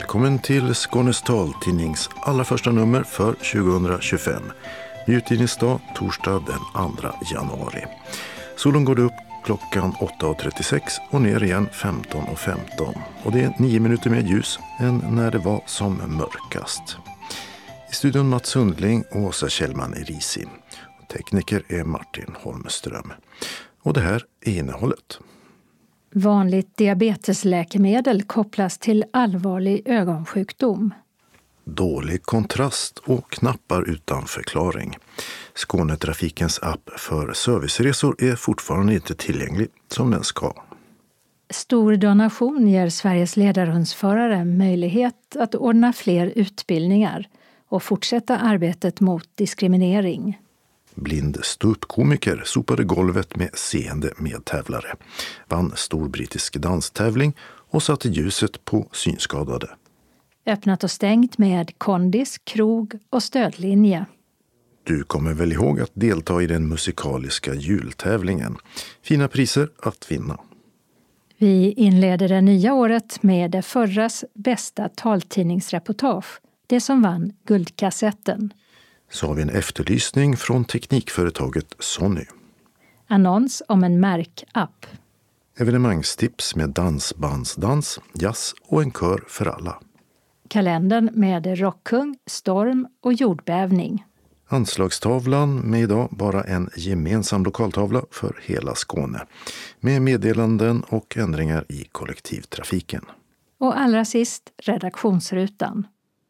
Välkommen till Skånes taltidnings allra första nummer för 2025. Utgivningsdag torsdag den 2 januari. Solen går upp klockan 8.36 och ner igen 15.15. Och det är 9 minuter mer ljus än när det var som mörkast. I studion Mats Sundling och Åsa Kjellman i Risi. Tekniker är Martin Holmström. Och det här är innehållet. Vanligt diabetesläkemedel kopplas till allvarlig ögonsjukdom. Dålig kontrast och knappar utan förklaring. Skånetrafikens app för serviceresor är fortfarande inte tillgänglig som den ska. Stor donation ger Sveriges ledarhundsförare möjlighet att ordna fler utbildningar och fortsätta arbetet mot diskriminering. Blind ståuppkomiker sopade golvet med seende medtävlare. Vann stor brittisk danstävling och satte ljuset på synskadade. Öppnat och stängt med kondis, krog och stödlinje. Du kommer väl ihåg att delta i den musikaliska jultävlingen. Fina priser att vinna. Vi inleder det nya året med det förras bästa taltidningsreportage. Det som vann guldkassetten. Så har vi en efterlysning från teknikföretaget Sony. Annons om en märkapp. Evenemangstips med dansbandsdans, jazz och en kör för alla. Kalendern med rockkung, storm och jordbävning. Anslagstavlan med idag bara en gemensam lokaltavla för hela Skåne. Med meddelanden och ändringar i kollektivtrafiken. Och allra sist redaktionsrutan.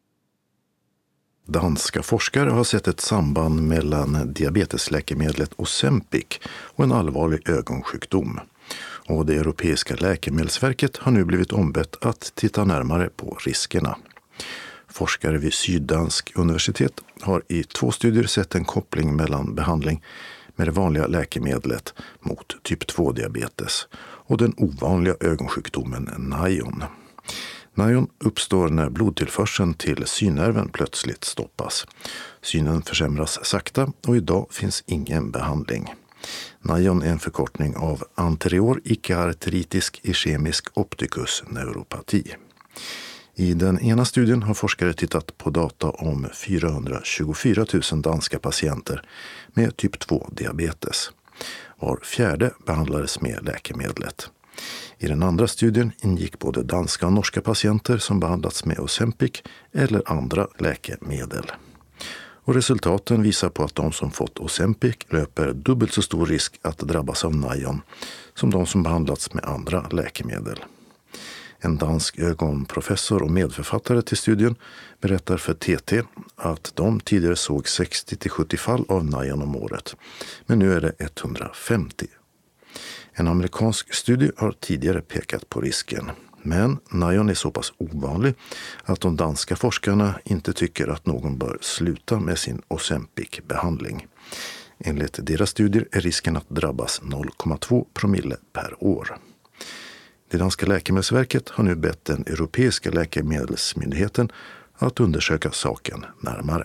Danska forskare har sett ett samband mellan diabetesläkemedlet Ozempic och en allvarlig ögonsjukdom. Och det europeiska läkemedelsverket har nu blivit ombett att titta närmare på riskerna. Forskare vid Syddansk universitet har i 2 studier sett en koppling mellan behandling med det vanliga läkemedlet mot typ 2-diabetes och den ovanliga ögonsjukdomen Najon. Najon uppstår när blodtillförseln till synnerven plötsligt stoppas. Synen försämras sakta och idag finns ingen behandling. Najon är en förkortning av anterior icke-arteritisk ischemisk opticus neuropati. I den ena studien har forskare tittat på data om 424 000 danska patienter med typ 2-diabetes. Var fjärde behandlades med läkemedlet. I den andra studien ingick både danska och norska patienter som behandlats med Ozempic eller andra läkemedel. Och resultaten visar på att de som fått Ozempic löper dubbelt så stor risk att drabbas av Najon som de som behandlats med andra läkemedel. En dansk ögonprofessor och medförfattare till studien berättar för TT att de tidigare såg 60-70 fall av Najon om året, men nu är det 150. En amerikansk studie har tidigare pekat på risken, men Najon är så pass ovanlig att de danska forskarna inte tycker att någon bör sluta med sin Ozempic-behandling. Enligt deras studier är risken att drabbas 0,2 promille per år. Det danska läkemedelsverket har nu bett den europeiska läkemedelsmyndigheten att undersöka saken närmare.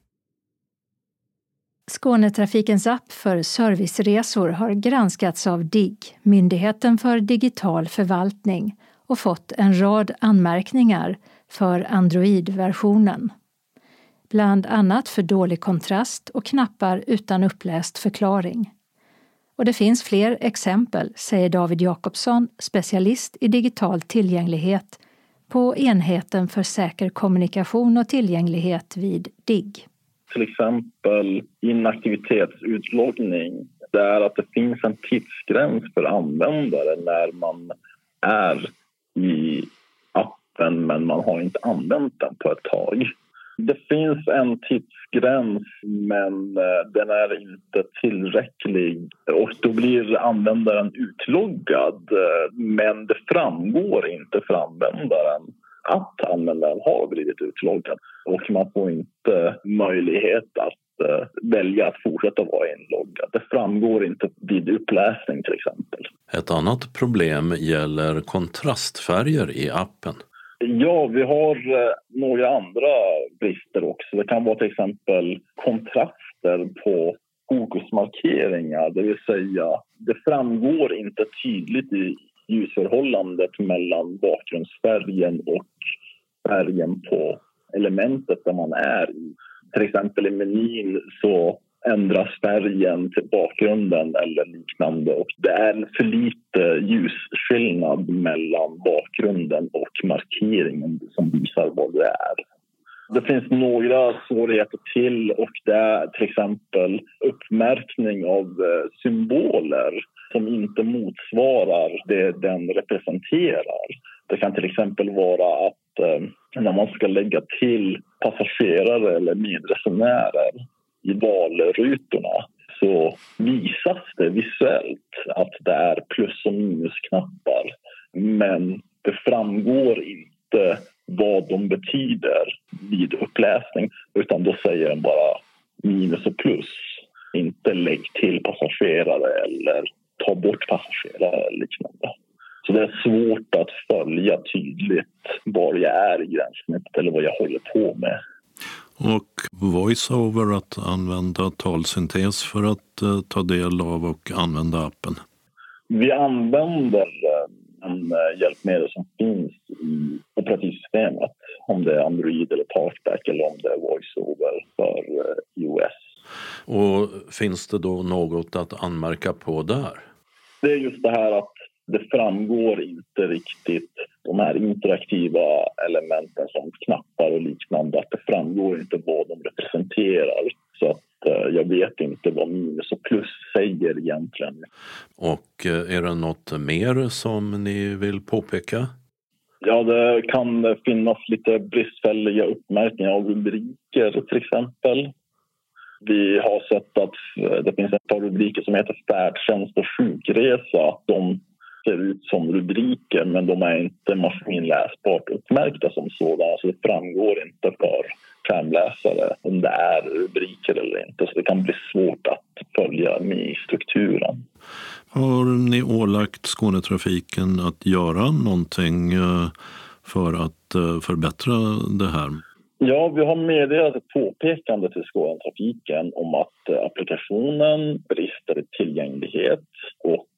Skånetrafikens app för serviceresor har granskats av DIGG, Myndigheten för digital förvaltning, och fått en rad anmärkningar för Android-versionen. Bland annat för dålig kontrast och knappar utan uppläst förklaring. Och det finns fler exempel, säger David Jakobsson, specialist i digital tillgänglighet på enheten för säker kommunikation och tillgänglighet vid DIGG. Till exempel inaktivitetsutloggning, där att det finns en tidsgräns för användare när man är i appen men man har inte använt den på ett tag. Det finns en tidsgräns men den är inte tillräcklig och då blir användaren utloggad men det framgår inte för användaren att användaren har blivit utloggad och man får inte möjlighet att välja att fortsätta vara inloggad. Det framgår inte vid uppläsning till exempel. Ett annat problem gäller kontrastfärger i appen. Ja, vi har några andra brister också. Det kan vara till exempel kontraster på fokusmarkeringar. Det vill säga, det framgår inte tydligt i ljusförhållandet mellan bakgrundsfärgen och färgen på elementet där man är i. Till exempel i menyn så ändras färgen till bakgrunden eller liknande. Och det är för lite ljusskillnad mellan bakgrunden och markeringen som visar vad det är. Det finns några svårigheter till och det är till exempel uppmärkning av symboler som inte motsvarar det den representerar. Det kan till exempel vara att när man ska lägga till passagerare eller medresenärer i valrutorna så visas det visuellt att det är plus- och minusknappar. Men det framgår inte vad de betyder vid uppläsning, utan då säger den bara minus och plus. Inte lägg till passagerare eller ta bort passagerare eller liknande. Så det är svårt att följa tydligt var jag är i gränssnittet eller vad jag håller på med. Och voiceover, att använda talsyntes för att ta del av och använda appen? Vi använder en hjälpmedel som finns i operativsystemet. Om det är Android eller Talkback eller om det är voiceover för iOS. Och finns det då något att anmärka på där? Det är just det här att det framgår inte riktigt de här interaktiva elementen som knappar och liknande. Att det framgår inte vad de representerar. Så att jag vet inte vad minus och plus säger egentligen. Och är det något mer som ni vill påpeka? Ja, det kan finnas lite bristfälliga uppmärkningar av rubriker till exempel. Vi har sett att det finns ett par rubriker som heter färdtjänst och sjukresa. De ser ut som rubriker men de är inte maskinläsbart uppmärkta som sådana. Så det framgår inte för skärmläsare om det är rubriker eller inte. Så det kan bli svårt att följa med i strukturen. Har ni ålagt Skånetrafiken att göra någonting för att förbättra det här? Ja, vi har meddelat ett påpekande till Skånetrafiken om att applikationen brister i tillgänglighet och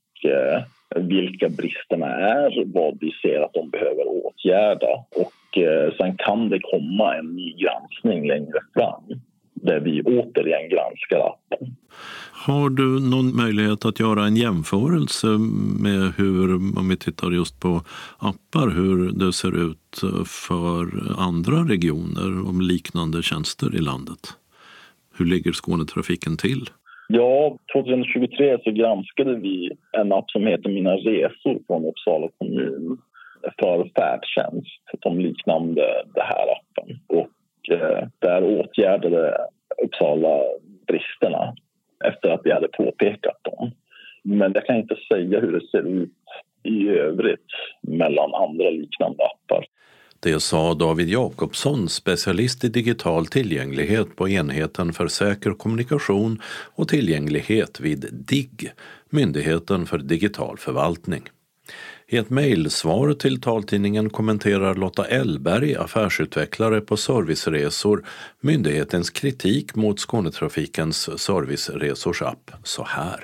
vilka bristerna är, vad vi ser att de behöver åtgärda. Och sen kan det komma en ny granskning längre fram där vi återigen granskar appen. Har du någon möjlighet att göra en jämförelse med hur, om vi tittar just på appar, hur det ser ut för andra regioner om liknande tjänster i landet? Hur ligger Skånetrafiken till? Ja, 2023 så granskade vi en app som heter Mina resor från Uppsala kommun för färdtjänst som liknande det här appen. Och där åtgärdade Uppsala bristerna efter att vi hade påpekat dem. Men jag kan inte säga hur det ser ut i övrigt mellan andra liknande appar. Det sa David Jakobsson, specialist i digital tillgänglighet på enheten för säker kommunikation och tillgänglighet vid DIGG, Myndigheten för digital förvaltning. I ett mejlsvar till taltidningen kommenterar Lotta Ellberg, affärsutvecklare på Serviceresor, myndighetens kritik mot Skånetrafikens Serviceresors app så här.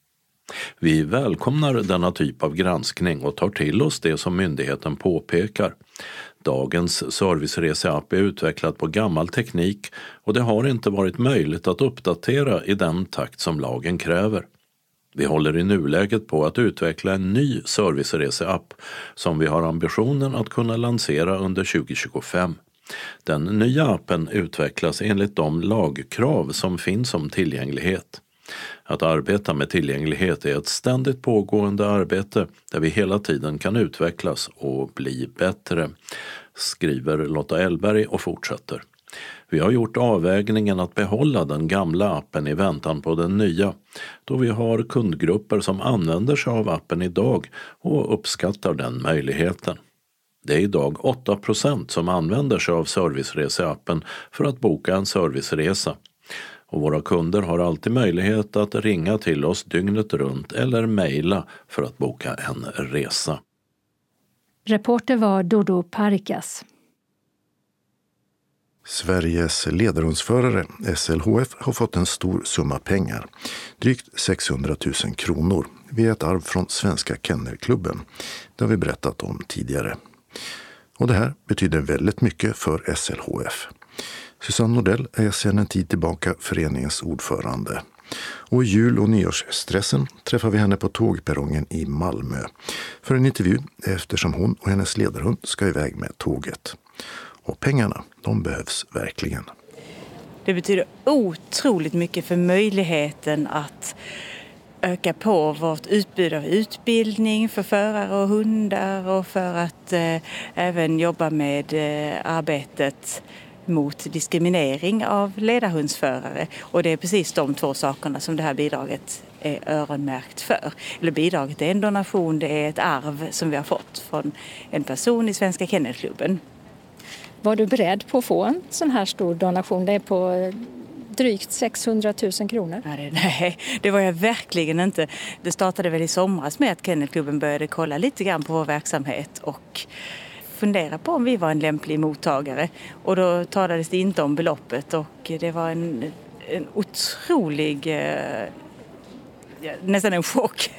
Vi välkomnar denna typ av granskning och tar till oss det som myndigheten påpekar. Dagens servicereseapp är utvecklad på gammal teknik och det har inte varit möjligt att uppdatera i den takt som lagen kräver. Vi håller i nuläget på att utveckla en ny servicereseapp som vi har ambitionen att kunna lansera under 2025. Den nya appen utvecklas enligt de lagkrav som finns om tillgänglighet. Att arbeta med tillgänglighet är ett ständigt pågående arbete där vi hela tiden kan utvecklas och bli bättre, skriver Lotta Ellberg och fortsätter. Vi har gjort avvägningen att behålla den gamla appen i väntan på den nya, då vi har kundgrupper som använder sig av appen idag och uppskattar den möjligheten. Det är idag 8% som använder sig av servicereseappen för att boka en serviceresa. Och våra kunder har alltid möjlighet att ringa till oss dygnet runt eller mejla för att boka en resa. Reporter var Dodo Parikas. Sveriges ledarhundsförare, SLHF, har fått en stor summa pengar, drygt 600 000 kronor, via ett arv från Svenska Kennelklubben. Det har vi berättat om tidigare. Och det här betyder väldigt mycket för SLHF. Susanne Nordell är sedan en tid tillbaka föreningens ordförande. Och i jul- och nyårsstressen träffar vi henne på tågperrongen i Malmö för en intervju eftersom hon och hennes ledarhund ska iväg med tåget. Och pengarna, de behövs verkligen. Det betyder otroligt mycket för möjligheten att öka på vårt utbud av utbildning för förare och hundar och för att även jobba med arbetet mot diskriminering av ledarhundsförare. Och det är precis de två sakerna som det här bidraget är öronmärkt för. Eller bidraget är en donation, det är ett arv som vi har fått från en person i Svenska Kennelklubben. Var du beredd på att få en sån här stor donation? Det är på drygt 600 000 kronor. Nej, det var jag verkligen inte. Det startade väl i somras med att Kennelklubben började kolla lite grann på vår verksamhet och fundera på om vi var en lämplig mottagare. Och då talades det inte om beloppet och det var en otrolig, nästan en chock.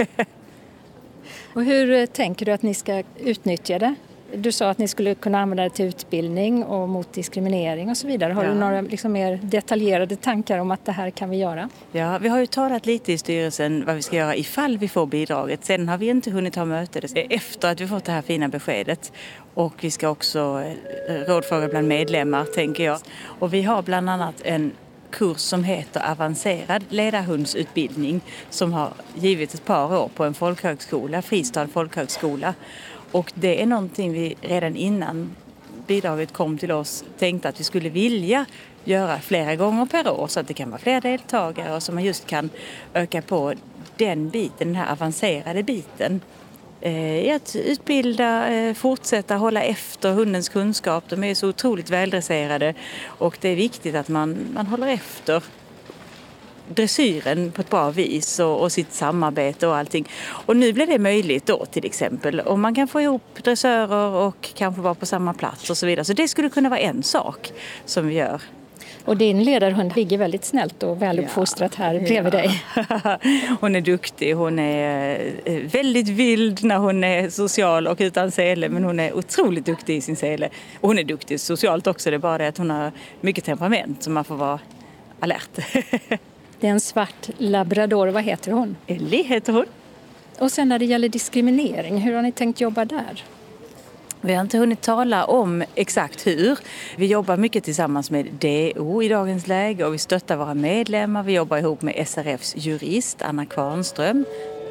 Och hur tänker du att ni ska utnyttja det? Du sa att ni skulle kunna använda det till utbildning och mot diskriminering och så vidare. Har du några mer detaljerade tankar om att det här kan vi göra? Ja, vi har ju talat lite i styrelsen vad vi ska göra ifall vi får bidraget. Sen har vi inte hunnit ha möte efter att vi fått det här fina beskedet. Och vi ska också rådfråga bland medlemmar, tänker jag. Och vi har bland annat en kurs som heter avancerad ledarhundsutbildning som har givit ett par år på en folkhögskola, Fristad folkhögskola. Och det är någonting vi redan innan bidraget kom till oss tänkte att vi skulle vilja göra flera gånger per år så att det kan vara fler deltagare och så man just kan öka på den biten, den här avancerade biten. I att utbilda, fortsätta hålla efter hundens kunskap. De är så otroligt väldresserade och det är viktigt att man håller efter dressyren på ett bra vis och sitt samarbete och allting. Och nu blir det möjligt då till exempel. Och man kan få ihop dressörer och kanske vara på samma plats och så vidare. Så det skulle kunna vara en sak som vi gör. Och din ledarhund ligger väldigt snällt och väluppfostrat här bredvid dig. Hon är duktig, hon är väldigt vild när hon är social och utan sele, men hon är otroligt duktig i sin sele. Och hon är duktig socialt också, det är bara det att hon har mycket temperament så man får vara alert. Det är en svart labrador, vad heter hon? Ellie heter hon. Och sen när det gäller diskriminering, hur har ni tänkt jobba där? Vi har inte hunnit tala om exakt hur. Vi jobbar mycket tillsammans med DO i dagens läge och vi stöttar våra medlemmar. Vi jobbar ihop med SRFs jurist Anna Kvarnström.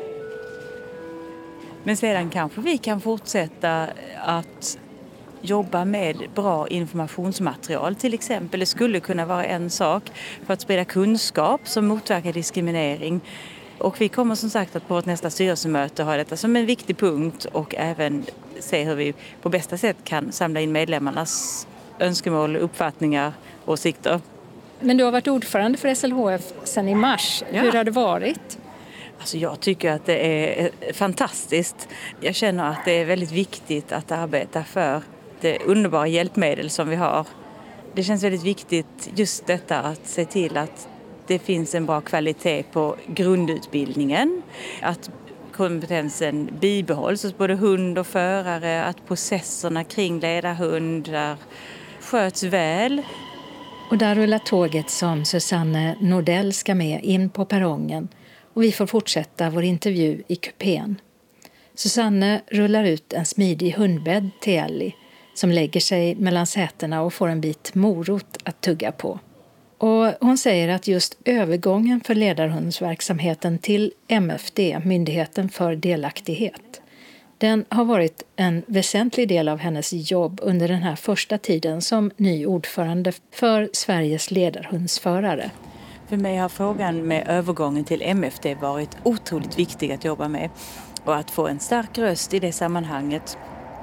Men sedan kanske vi kan fortsätta att jobba med bra informationsmaterial till exempel. Det skulle kunna vara en sak för att sprida kunskap som motverkar diskriminering. Och vi kommer som sagt att på vårt nästa styrelsemöte ha detta som en viktig punkt och även se hur vi på bästa sätt kan samla in medlemmarnas önskemål, uppfattningar och åsikter. Men du har varit ordförande för SLHF sedan i mars. Ja. Hur har det varit? Alltså jag tycker att det är fantastiskt. Jag känner att det är väldigt viktigt att arbeta för det underbara hjälpmedel som vi har. Det känns väldigt viktigt just detta att se till att det finns en bra kvalitet på grundutbildningen. Att kompetensen bibehålls hos både hund och förare. Att processerna kring ledarhundar sköts väl. Och där rullar tåget som Susanne Nordell ska med in på perrongen. Och vi får fortsätta vår intervju i kupén. Susanne rullar ut en smidig hundbädd till Ellie som lägger sig mellan sätena och får en bit morot att tugga på. Och hon säger att just övergången för ledarhundsverksamheten till MFD, Myndigheten för delaktighet, den har varit en väsentlig del av hennes jobb under den här första tiden som ny ordförande för Sveriges ledarhundsförare. För mig har frågan med övergången till MFD varit otroligt viktig att jobba med och att få en stark röst i det sammanhanget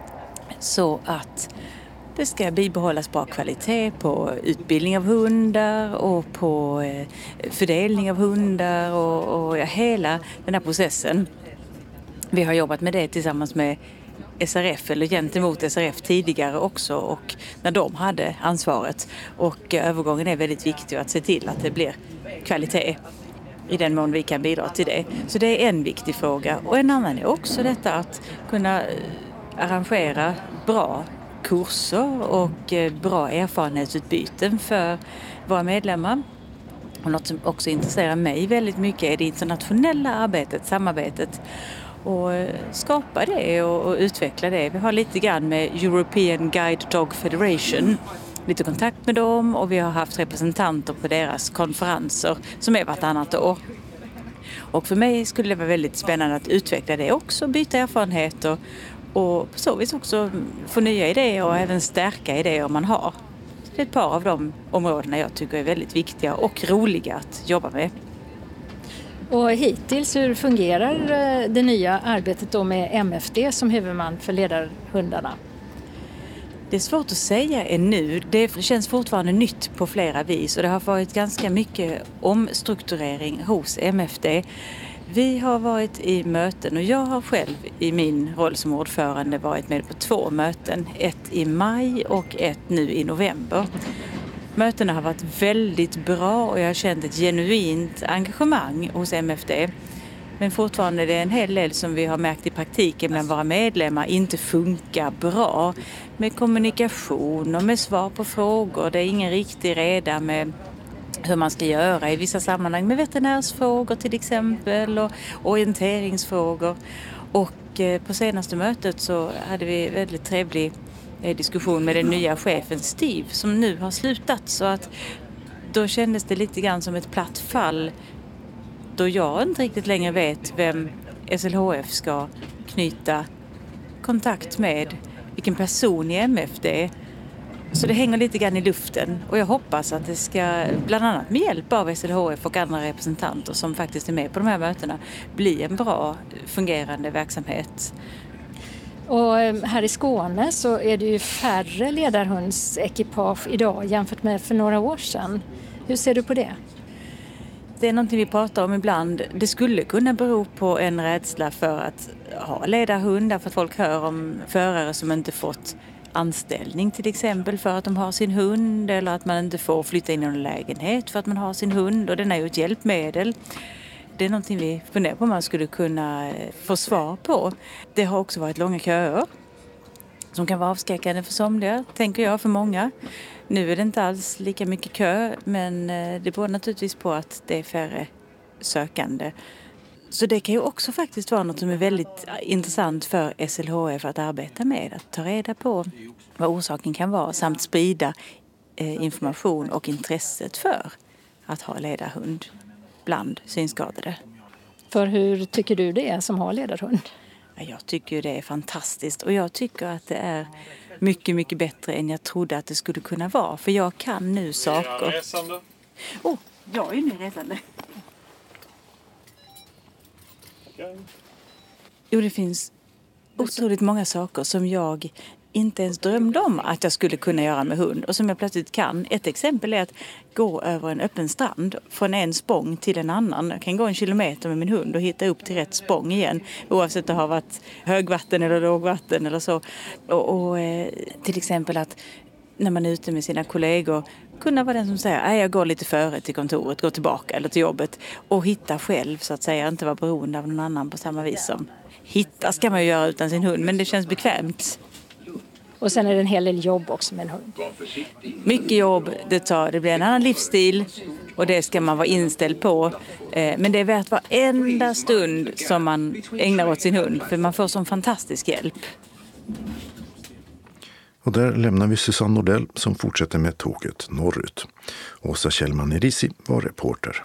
så att det ska bibehållas bra kvalitet på utbildning av hundar och på fördelning av hundar och hela den här processen. Vi har jobbat med det tillsammans med SRF eller gentemot SRF tidigare också och när de hade ansvaret. Och övergången är väldigt viktig att se till att det blir kvalitet i den mån vi kan bidra till det. Så det är en viktig fråga. Och en annan är också detta att kunna arrangera bra kurser och bra erfarenhetsutbyten för våra medlemmar. Och något som också intresserar mig väldigt mycket är det internationella arbetet, samarbetet. Och skapa det och utveckla det. Vi har lite grann med European Guide Dog Federation, lite kontakt med dem, och vi har haft representanter på deras konferenser som är vartannat år. Och för mig skulle det vara väldigt spännande att utveckla det också, byta erfarenheter och på så vis också få nya idéer och även stärka idéer man har. Det är ett par av de områdena jag tycker är väldigt viktiga och roliga att jobba med. Och hittills, hur fungerar det nya arbetet då med MFD som huvudman för ledarhundarna? Det är svårt att säga ännu. Det känns fortfarande nytt på flera vis och det har varit ganska mycket omstrukturering hos MFD. Vi har varit i möten och jag har själv i min roll som ordförande varit med på 2 möten. Ett i maj och ett nu i november. Mötena har varit väldigt bra och jag har känt ett genuint engagemang hos MFD. Men fortfarande är det en hel del som vi har märkt i praktiken bland våra medlemmar inte funkar bra. Med kommunikation och med svar på frågor. Det är ingen riktig reda med hur man ska göra i vissa sammanhang med veterinärsfrågor till exempel och orienteringsfrågor. Och på senaste mötet så hade vi väldigt trevlig diskussion med den nya chefen Steve som nu har slutat, så att då kändes det lite grann som ett platt fall då jag inte riktigt längre vet vem SLHF ska knyta kontakt med, vilken person i MFD. Så det hänger lite grann i luften och jag hoppas att det ska, bland annat med hjälp av SLHF och andra representanter som faktiskt är med på de här mötena, bli en bra fungerande verksamhet. Och här i Skåne så är det ju färre ledarhundsekipage idag jämfört med för några år sedan. Hur ser du på det? Det är någonting vi pratar om ibland. Det skulle kunna bero på en rädsla för att ha ledarhund, därför att folk hör om förare som inte fått anställning till exempel för att de har sin hund, eller att man inte får flytta in i en lägenhet för att man har sin hund, och den är ju ett hjälpmedel. Det är någonting vi funderar på om man skulle kunna få svar på. Det har också varit långa köer som kan vara avskräckande för somliga, tänker jag, för många. Nu är det inte alls lika mycket kö, men det beror naturligtvis på att det är färre sökande. Så det kan ju också faktiskt vara något som är väldigt intressant för SLHF att arbeta med. Att ta reda på vad orsaken kan vara samt sprida information och intresset för att ha ledarhund bland synskadade. För hur tycker du det är som har ledarhund? Jag tycker det är fantastiskt och jag tycker att det är mycket, mycket bättre än jag trodde att det skulle kunna vara. För jag kan nu saker. Jag är nu resande. Jo, det finns otroligt många saker som jag inte ens drömde om att jag skulle kunna göra med hund och som jag plötsligt kan. Ett exempel är att gå över en öppen strand från en spång till en annan. Jag kan gå 1 kilometer med min hund och hitta upp till rätt spång igen, oavsett om det har varit högvatten eller lågvatten eller så. Och till exempel att när man är ute med sina kollegor kunna vara den som säger jag går lite före till kontoret, går tillbaka eller till jobbet och hitta själv, så att säga, inte vara beroende av någon annan på samma vis som hitta ska man ju göra utan sin hund, men det känns bekvämt. Och sen är det en hel del jobb också med en hund. Mycket jobb, det blir en annan livsstil och det ska man vara inställd på. Men det är värt varenda stund som man ägnar åt sin hund, för man får sån fantastisk hjälp. Och där lämnar vi Susanne Nordell som fortsätter med tåget norrut. Åsa Kjellman-Erisi var reporter.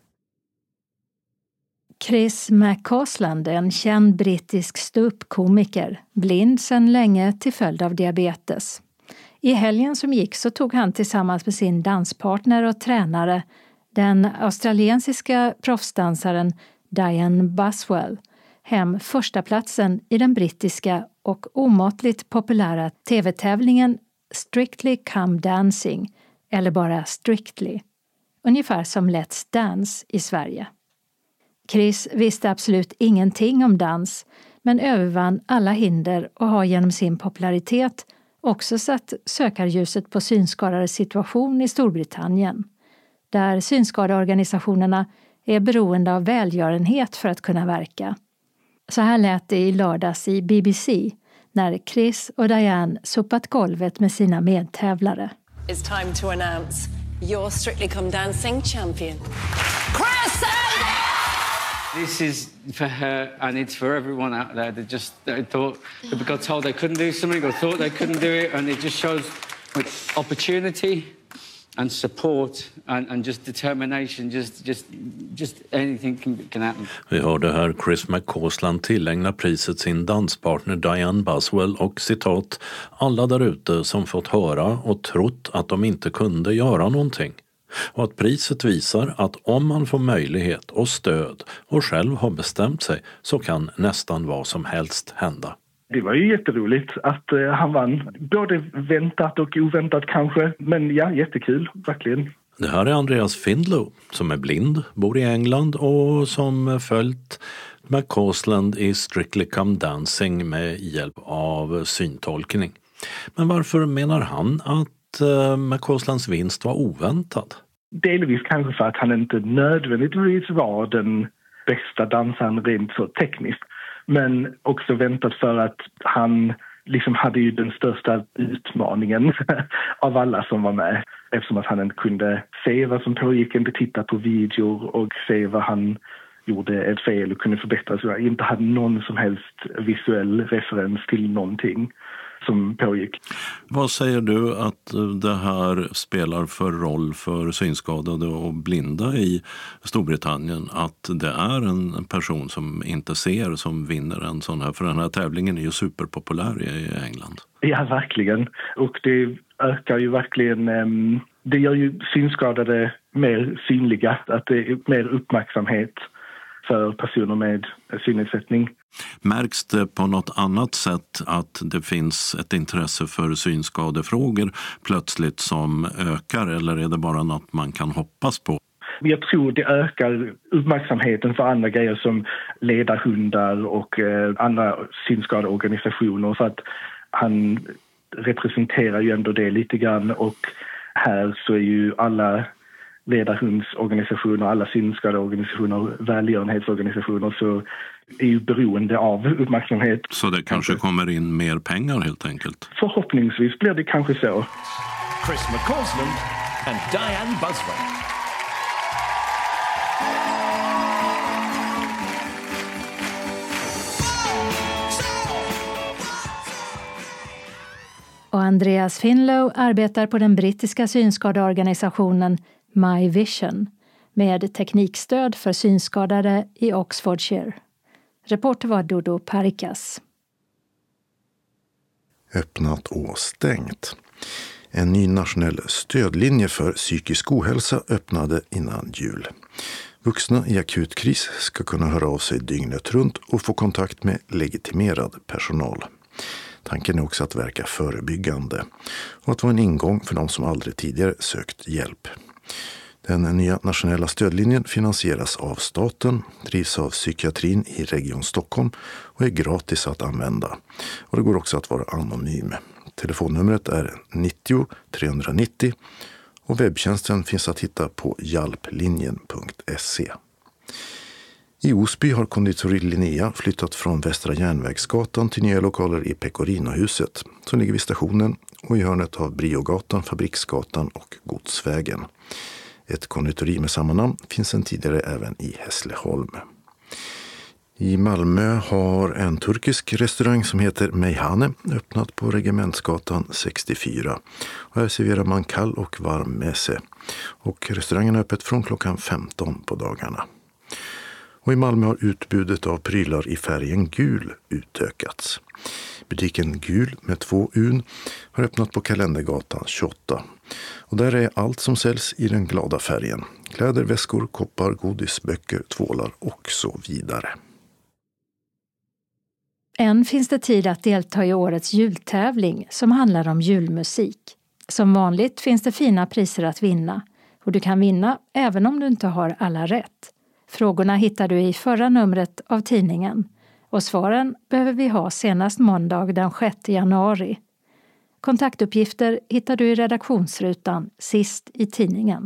Chris McCausland är en känd brittisk ståuppkomiker, blind sedan länge till följd av diabetes. I helgen som gick så tog han tillsammans med sin danspartner och tränare, den australiensiska proffsdansaren Diane Buswell, hem första platsen i den brittiska och omåttligt populära tv-tävlingen Strictly Come Dancing, eller bara Strictly, ungefär som Let's Dance i Sverige. Chris visste absolut ingenting om dans, men övervann alla hinder och har genom sin popularitet också satt sökarljuset på synskadades situation i Storbritannien, där synskadeorganisationerna är beroende av välgörenhet för att kunna verka. Så här lät det i lördags i BBC när Chris och Diane sopat golvet med sina medtävlare. It's time to announce your Strictly Come Dancing champion, Chris Sanders! This is for her and it's for everyone out there that they thought they got told they couldn't do something or thought they couldn't do it, and it just shows opportunity and support and just determination, just anything can happen. Vi hörde här Chris McCausland tillägna priset sin danspartner Diane Buswell och citat alla där ute som fått höra och trott att de inte kunde göra någonting. Och att priset visar att om man får möjlighet och stöd och själv har bestämt sig så kan nästan vad som helst hända. Det var ju jätteroligt att han vann. Både väntat och oväntat kanske. Men ja, jättekul, verkligen. Det här är Andreas Findlow som är blind, bor i England och som följt McCausland i Strictly Come Dancing med hjälp av syntolkning. Men varför menar han att McCauslands vinst var oväntad? Delvis kanske för att han inte nödvändigtvis var den bästa dansaren rent så tekniskt. Men också väntat för att han liksom hade ju den största utmaningen av alla som var med. Eftersom att han inte kunde se vad som pågick, inte titta på videor och se vad han gjorde ett fel och kunde förbättra. Så jag inte hade någon som helst visuell referens till någonting som pågick. Vad säger du att det här spelar för roll för synskadade och blinda i Storbritannien, att det är en person som inte ser som vinner en sån här, för den här tävlingen är ju superpopulär i England. Ja, verkligen. Och det ökar ju verkligen, det gör ju synskadade mer synliga, att det är mer uppmärksamhet för personer med synnedsättning. Märks det på något annat sätt att det finns ett intresse för synskadefrågor plötsligt som ökar, eller är det bara något man kan hoppas på? Jag tror det ökar uppmärksamheten för andra grejer som ledarhundar och andra synskadeorganisationer, för att han representerar ju ändå det lite grann, och här så är ju alla ledarhundsorganisationer, alla synskadeorganisationer, välgörenhetsorganisationer, så är ju beroende av uppmärksamhet. Så det kanske kommer in mer pengar helt enkelt? Förhoppningsvis blir det kanske så. Chris McCausland and Diane Buswell. Och Andreas Findlow arbetar på den brittiska synskadeorganisationen My Vision med teknikstöd för synskadade i Oxfordshire. Reporter var Dodo Parikas. Öppnat och stängt. En ny nationell stödlinje för psykisk ohälsa öppnade innan jul. Vuxna i akut kris ska kunna höra av sig dygnet runt och få kontakt med legitimerad personal. Tanken är också att verka förebyggande och att vara en ingång för de som aldrig tidigare sökt hjälp. Den nya nationella stödlinjen finansieras av staten, drivs av psykiatrin i Region Stockholm och är gratis att använda. Och det går också att vara anonym. Telefonnumret är 90 390 och webbtjänsten finns att hitta på hjälplinjen.se. I Osby har konditori Linnea flyttat från Västra Järnvägsgatan till nya lokaler i Pecorinohuset som ligger vid stationen och i hörnet av Briogatan, Fabriksgatan och Godsvägen. Ett konditori med samma namn finns sedan tidigare även i Hässleholm. I Malmö har en turkisk restaurang som heter Meyhane öppnat på Regementsgatan 64. Och här serverar man kall och varm meze. Och restaurangen är öppet från klockan 15 på dagarna. Och i Malmö har utbudet av prylar i färgen gul utökats. Butiken Gul med 2 Un har öppnat på Kalendergatan 28. Och där är allt som säljs i den glada färgen. Kläder, väskor, koppar, godis, böcker, tvålar och så vidare. Än finns det tid att delta i årets jultävling som handlar om julmusik. Som vanligt finns det fina priser att vinna. Och du kan vinna även om du inte har alla rätt. Frågorna hittar du i förra numret av tidningen. Och svaren behöver vi ha senast måndag den 6 januari. Kontaktuppgifter hittar du i redaktionsrutan sist i tidningen.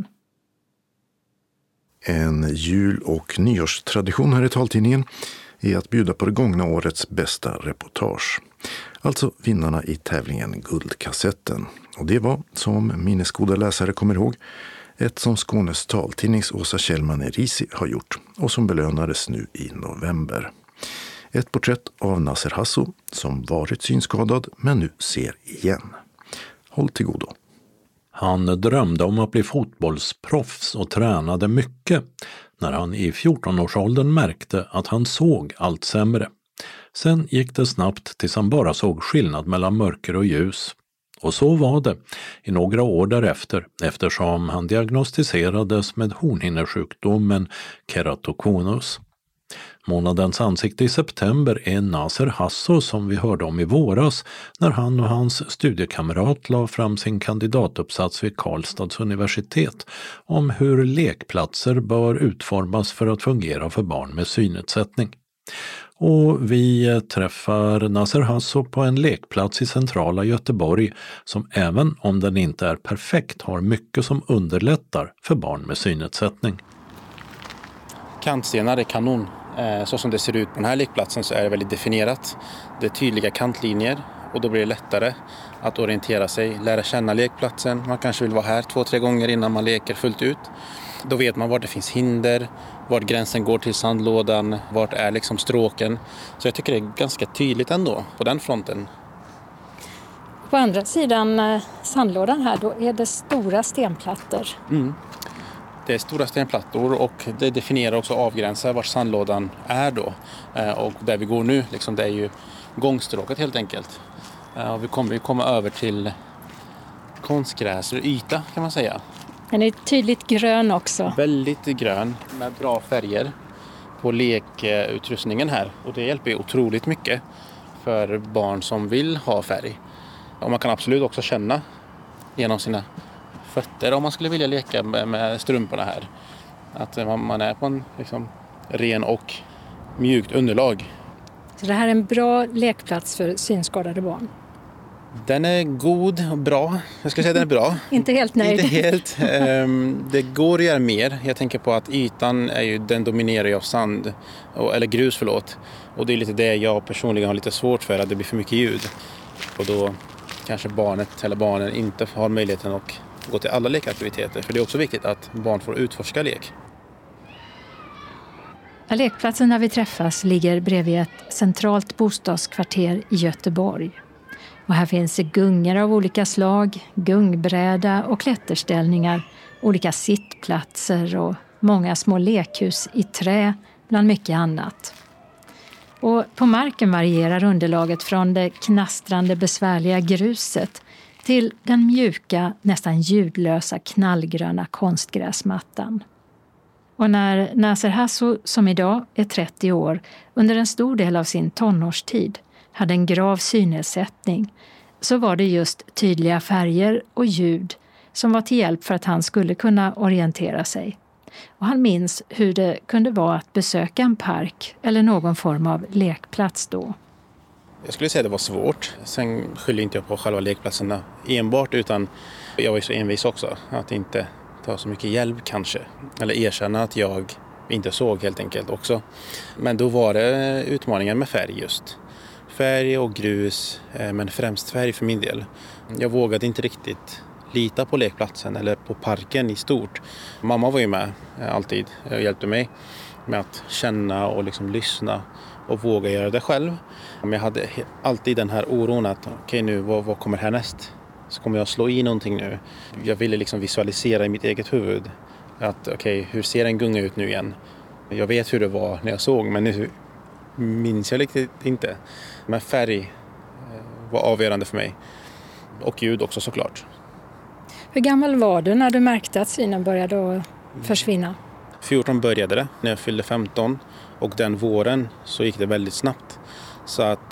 En jul- och nyårstradition här i taltidningen är att bjuda på det gångna årets bästa reportage. Alltså vinnarna i tävlingen Guldkassetten. Och det var, som minnesgoda läsare kommer ihåg, ett som Skånes taltidnings Åsa Kjellman Erisi har gjort och som belönades nu i november. Ett porträtt av Nasser Hasso som varit synskadad men nu ser igen. Håll till godo. Han drömde om att bli fotbollsproffs och tränade mycket när han i 14-årsåldern märkte att han såg allt sämre. Sen gick det snabbt tills han bara såg skillnad mellan mörker och ljus. Och så var det i några år därefter, eftersom han diagnostiserades med hornhinnesjukdomen keratokonus. Månadens ansikte i september är Nasser Hasso som vi hörde om i våras när han och hans studiekamrat la fram sin kandidatuppsats vid Karlstads universitet om hur lekplatser bör utformas för att fungera för barn med synnedsättning. Och vi träffar Nasser Hasso på en lekplats i centrala Göteborg som även om den inte är perfekt har mycket som underlättar för barn med synnedsättning. Kantstenar är kanon. Så som det ser ut på den här lekplatsen så är det väldigt definierat. Det är tydliga kantlinjer och då blir det lättare att orientera sig, lära känna lekplatsen. Man kanske vill vara här 2-3 gånger innan man leker fullt ut. Då vet man var det finns hinder, var gränsen går till sandlådan, vart är liksom stråken. Så jag tycker det är ganska tydligt ändå på den fronten. På andra sidan sandlådan här då är det stora stenplattor. Det är stora stenplattor och det definierar också avgränsar var sandlådan är då. Och där vi går nu, liksom, det är ju gångstråket helt enkelt. Och vi kommer över till konstgräsyta kan man säga. Den är tydligt grön också. Väldigt grön med bra färger på lekutrustningen här. Och det hjälper ju otroligt mycket för barn som vill ha färg. Och man kan absolut också känna genom sina fötter om man skulle vilja leka med strumporna här. Att man är på en liksom ren och mjukt underlag. Så det här är en bra lekplats för synskadade barn? Den är god och bra. Jag ska säga att den är bra. Inte helt nöjd. Inte helt. Det går att göra mer. Jag tänker på att ytan är ju, den dominerar ju av sand. Eller grus, förlåt. Och det är lite det jag personligen har lite svårt för, att det blir för mycket ljud. Och då kanske barnet eller barnen inte har möjligheten att gå till alla lekaktiviteter. För det är också viktigt att barn får utforska lek. Lekplatsen där vi träffas ligger bredvid ett centralt bostadskvarter i Göteborg. Och här finns gungor av olika slag, gungbräda och klätterställningar, olika sittplatser och många små lekhus i trä bland mycket annat. Och på marken varierar underlaget från det knastrande besvärliga gruset till den mjuka, nästan ljudlösa knallgröna konstgräsmattan. Och när Nasser Hasso, som idag är 30 år, under en stor del av sin tonårstid hade en grav synnedsättning, så var det just tydliga färger och ljud som var till hjälp för att han skulle kunna orientera sig. Och han minns hur det kunde vara att besöka en park eller någon form av lekplats då. Jag skulle säga att det var svårt. Sen skyller inte jag på själva lekplatserna enbart, utan jag var ju så envis också att inte ta så mycket hjälp kanske. Eller erkänna att jag inte såg helt enkelt också. Men då var det utmaningen med färg just. Färg och grus, men främst färg för min del. Jag vågade inte riktigt lita på lekplatsen eller på parken i stort. Mamma var ju med alltid och hjälpte mig med att känna och liksom lyssna och våga göra det själv. Men jag hade alltid den här oron att okej, nu, vad kommer härnäst? Så kommer jag slå i någonting nu. Jag ville liksom visualisera i mitt eget huvud att okej, hur ser en gunga ut nu igen? Jag vet hur det var när jag såg, men nu minns jag riktigt inte. Men färg var avgörande för mig. Och ljud också såklart. Hur gammal var du när du märkte att synen började försvinna? 14 började det när jag fyllde 15. Och den våren så gick det väldigt snabbt. Så att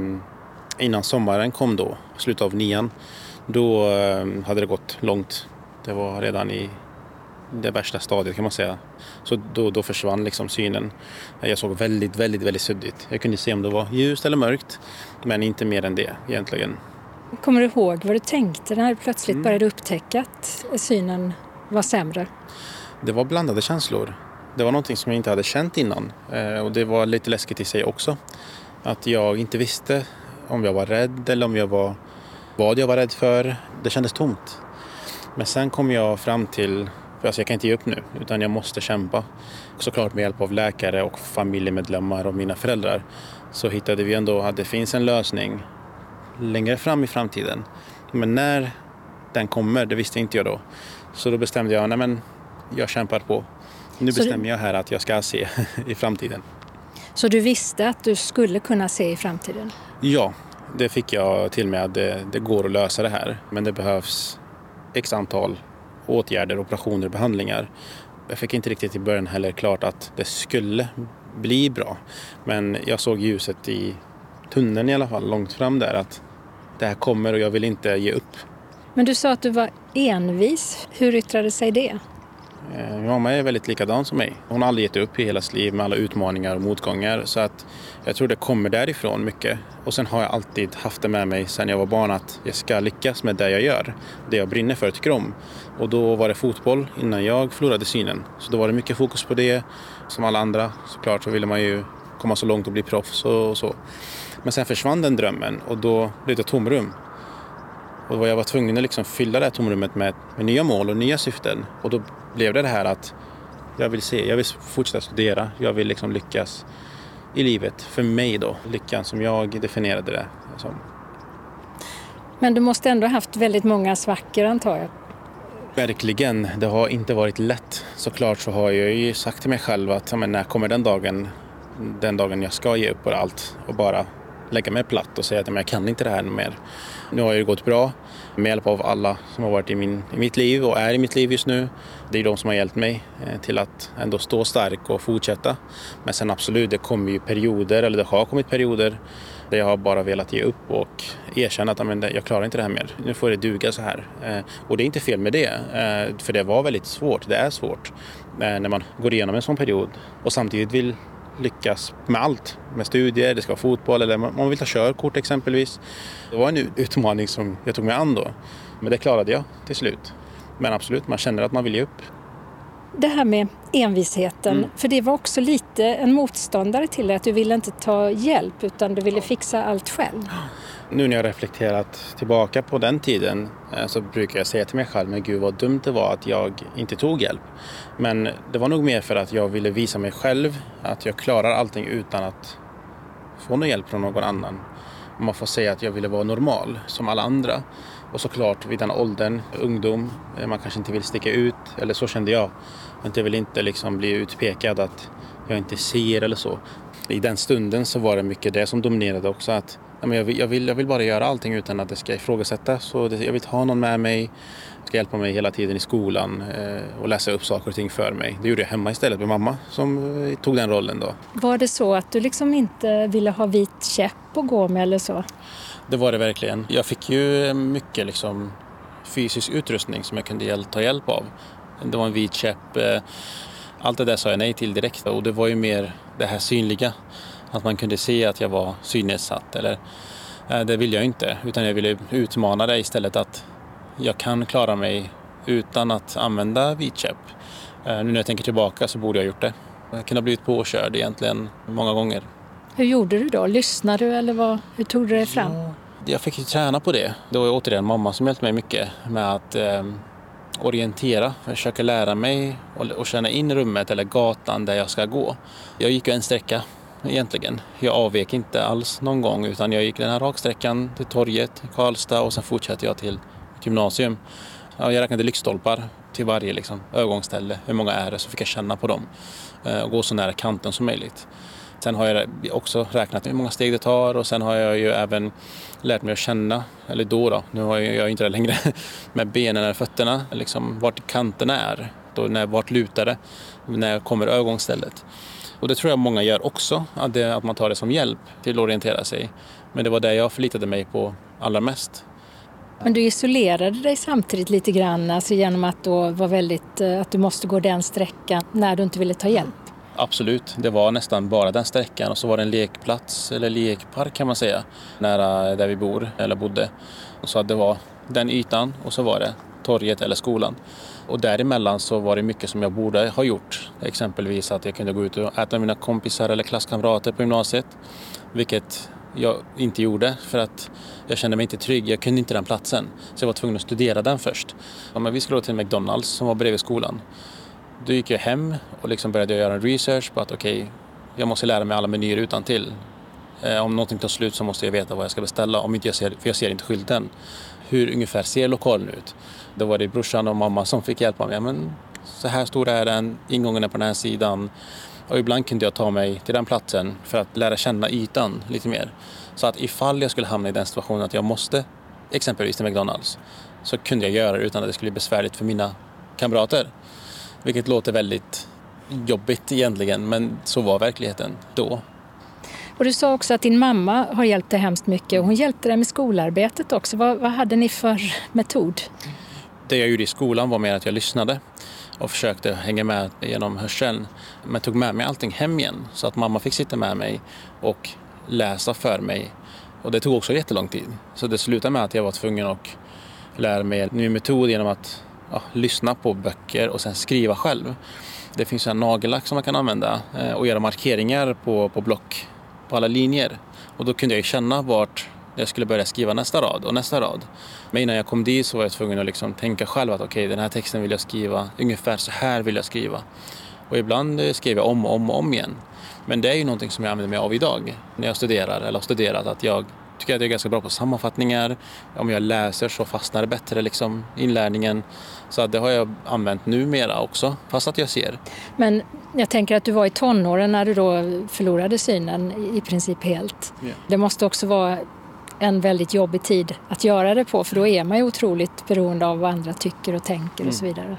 innan sommaren kom då, slutet av 9, då hade det gått långt. Det var redan i det värsta stadiet kan man säga. Så då försvann liksom synen. Jag såg väldigt, väldigt, väldigt suddigt. Jag kunde se om det var ljust eller mörkt, men inte mer än det egentligen. Kommer du ihåg vad du tänkte när du plötsligt började upptäcka att synen var sämre? Det var blandade känslor. Det var någonting som jag inte hade känt innan. Och det var lite läskigt i sig också. Att jag inte visste om jag var rädd eller vad jag var rädd för. Det kändes tomt. Men sen kom jag fram till, alltså jag kan inte ge upp nu utan jag måste kämpa. Såklart med hjälp av läkare och familjemedlemmar och mina föräldrar så hittade vi ändå att det finns en lösning längre fram i framtiden. Men när den kommer, det visste inte jag då. Så då bestämde jag, nej men jag kämpar på. Nu bestämmer jag här att jag ska se i framtiden. Så du visste att du skulle kunna se i framtiden? Ja, det fick jag till mig att det går att lösa det här. Men det behövs x antal åtgärder, operationer och behandlingar. Jag fick inte riktigt i början heller klart att det skulle bli bra. Men jag såg ljuset i tunneln i alla fall, långt fram där, att det här kommer och jag vill inte ge upp. Men du sa att du var envis. Hur yttrade sig det? Min mamma är väldigt likadan som mig. Hon har aldrig gett upp i hela sitt liv med alla utmaningar och motgångar. Så att jag tror det kommer därifrån mycket. Och sen har jag alltid haft det med mig sedan jag var barn att jag ska lyckas med det jag gör. Det jag brinner för, tycker om. Och då var det fotboll innan jag förlorade synen. Så då var det mycket fokus på det. Som alla andra såklart så ville man ju komma så långt och bli proffs och så. Men sen försvann den drömmen och då blev det tomrum. Och jag var tvungen att liksom fylla det här tomrummet med nya mål och nya syften. Och då blev det här att jag vill fortsätta studera. Jag vill liksom lyckas i livet. För mig då, lyckan som jag definierade det som. Men du måste ändå ha haft väldigt många svackor, antar jag. Verkligen, det har inte varit lätt. Såklart så har jag ju sagt till mig själv att när kommer den dagen jag ska ge upp på allt och bara lägga mig platt och säga att jag kan inte det här mer. Nu har det gått bra med hjälp av alla som har varit i mitt liv och är i mitt liv just nu. Det är de som har hjälpt mig till att ändå stå stark och fortsätta. Men sen absolut, det kommer ju perioder, eller det har kommit perioder där jag har bara velat ge upp och erkänna att jag klarar inte det här mer. Nu får det duga så här. Och det är inte fel med det, för det var väldigt svårt. Det är svårt när man går igenom en sån period och samtidigt vill lyckas med allt, med studier, det ska vara fotboll eller man vill ta körkort exempelvis. Det var en utmaning som jag tog mig an då, men det klarade jag till slut. Men absolut, man känner att man vill ge upp. Det här med envisheten, för det var också lite en motståndare till det, att du ville inte ta hjälp utan du ville fixa allt själv. Nu när jag reflekterat tillbaka på den tiden så brukar jag säga till mig själv, men gud vad dumt det var att jag inte tog hjälp. Men det var nog mer för att jag ville visa mig själv att jag klarar allting utan att få någon hjälp från någon annan. Man får säga att jag ville vara normal som alla andra. Och såklart vid den åldern, ungdom, man kanske inte vill sticka ut, eller så kände jag. Jag vill inte liksom bli utpekad att jag inte ser eller så. I den stunden så var det mycket det som dominerade också, att jag vill bara göra allting utan att det ska ifrågasättas. Så jag vill ha någon med mig, ska hjälpa mig hela tiden i skolan och läsa upp saker och ting för mig. Det gjorde jag hemma istället med mamma som tog den rollen då. Var det så att du liksom inte ville ha vit käpp att gå med eller så? Det var det verkligen. Jag fick ju mycket liksom fysisk utrustning som jag kunde ta hjälp av. Det var en vit käpp. Allt det där sa jag nej till direkt. Och det var ju mer det här synliga. Att man kunde se att jag var synnedsatt. Eller, det ville jag inte. Utan jag ville utmana det istället, att jag kan klara mig utan att använda vit käpp. Nu när jag tänker tillbaka så borde jag ha gjort det. Jag kunde ha blivit påkörd egentligen många gånger. Hur gjorde du då? Lyssnade du eller hur tog du dig fram? Jag fick ju träna på det. Det var återigen mamma som hjälpte mig mycket med att orientera. Försöka lära mig och känna in rummet eller gatan där jag ska gå. Jag gick en sträcka egentligen. Jag avvek inte alls någon gång, utan jag gick den här raksträckan till torget i Karlstad och sen fortsatte jag till gymnasium. Jag räknade lyktstolpar till varje övergångsställe. Hur många är det, så fick jag känna på dem och gå så nära kanten som möjligt. Sen har jag också räknat hur många steg det tar, och sen har jag ju även lärt mig att känna, eller då, nu har jag inte det längre, med benen eller fötterna, vart kanten är, vart lutar det, när kommer övergångsstället. Och det tror jag många gör också, att man tar det som hjälp till att orientera sig. Men det var det jag förlitade mig på allra mest. Men du isolerade dig samtidigt lite grann, alltså genom att då var att du måste gå den sträckan när du inte ville ta hjälp? Absolut, det var nästan bara den sträckan, och så var det en lekplats eller lekpark kan man säga, nära där vi bor eller bodde. Så det var den ytan, och så var det torget eller skolan. Och däremellan så var det mycket som jag borde ha gjort. Exempelvis att jag kunde gå ut och äta med mina kompisar eller klasskamrater på gymnasiet. Vilket jag inte gjorde för att jag kände mig inte trygg. Jag kunde inte den platsen. Så jag var tvungen att studera den först. Ja, men vi skulle gå till McDonalds som var bredvid skolan. Då gick jag hem och liksom började göra en research på att jag måste lära mig alla menyer utantill. Om någonting tar slut så måste jag veta vad jag ska beställa. Om inte för jag ser inte skylten. Hur ungefär ser lokalen ut? Då var det brorsan och mamma som fick hjälpa mig. Men så här stor är den, ingången är på den här sidan. Och ibland kunde jag ta mig till den platsen för att lära känna ytan lite mer. Så att ifall jag skulle hamna i den situationen att jag måste exempelvis till McDonalds så kunde jag göra det utan att det skulle bli besvärligt för mina kamrater. Vilket låter väldigt jobbigt egentligen, men så var verkligheten då. Och du sa också att din mamma har hjälpt dig hemskt mycket och hon hjälpte dig med skolarbetet också. Vad hade ni för metod? Det jag gjorde i skolan var mer att jag lyssnade och försökte hänga med genom hörseln. Men tog med mig allting hem igen så att mamma fick sitta med mig och läsa för mig. Och det tog också jättelång tid. Så det slutade med att jag var tvungen att lära mig en ny metod genom att lyssna på böcker och sen skriva själv. Det finns en nagellack som man kan använda och göra markeringar på block på alla linjer. Och då kunde jag känna vart jag skulle börja skriva nästa rad och nästa rad. Men innan jag kom dit så var jag tvungen att liksom tänka själv att den här texten vill jag skriva, ungefär så här vill jag skriva. Och ibland skrev jag om och om igen. Men det är ju någonting som jag använder mig av idag när jag studerar eller har studerat. Att jag tycker att jag är ganska bra på sammanfattningar. Om jag läser så fastnar det bättre liksom, inlärningen. Så det har jag använt numera också, fast att jag ser. Men jag tänker att du var i tonåren när du då förlorade synen i princip helt. Yeah. Det måste också vara en väldigt jobbig tid att göra det på, för då är man ju otroligt beroende av vad andra tycker och tänker och så vidare.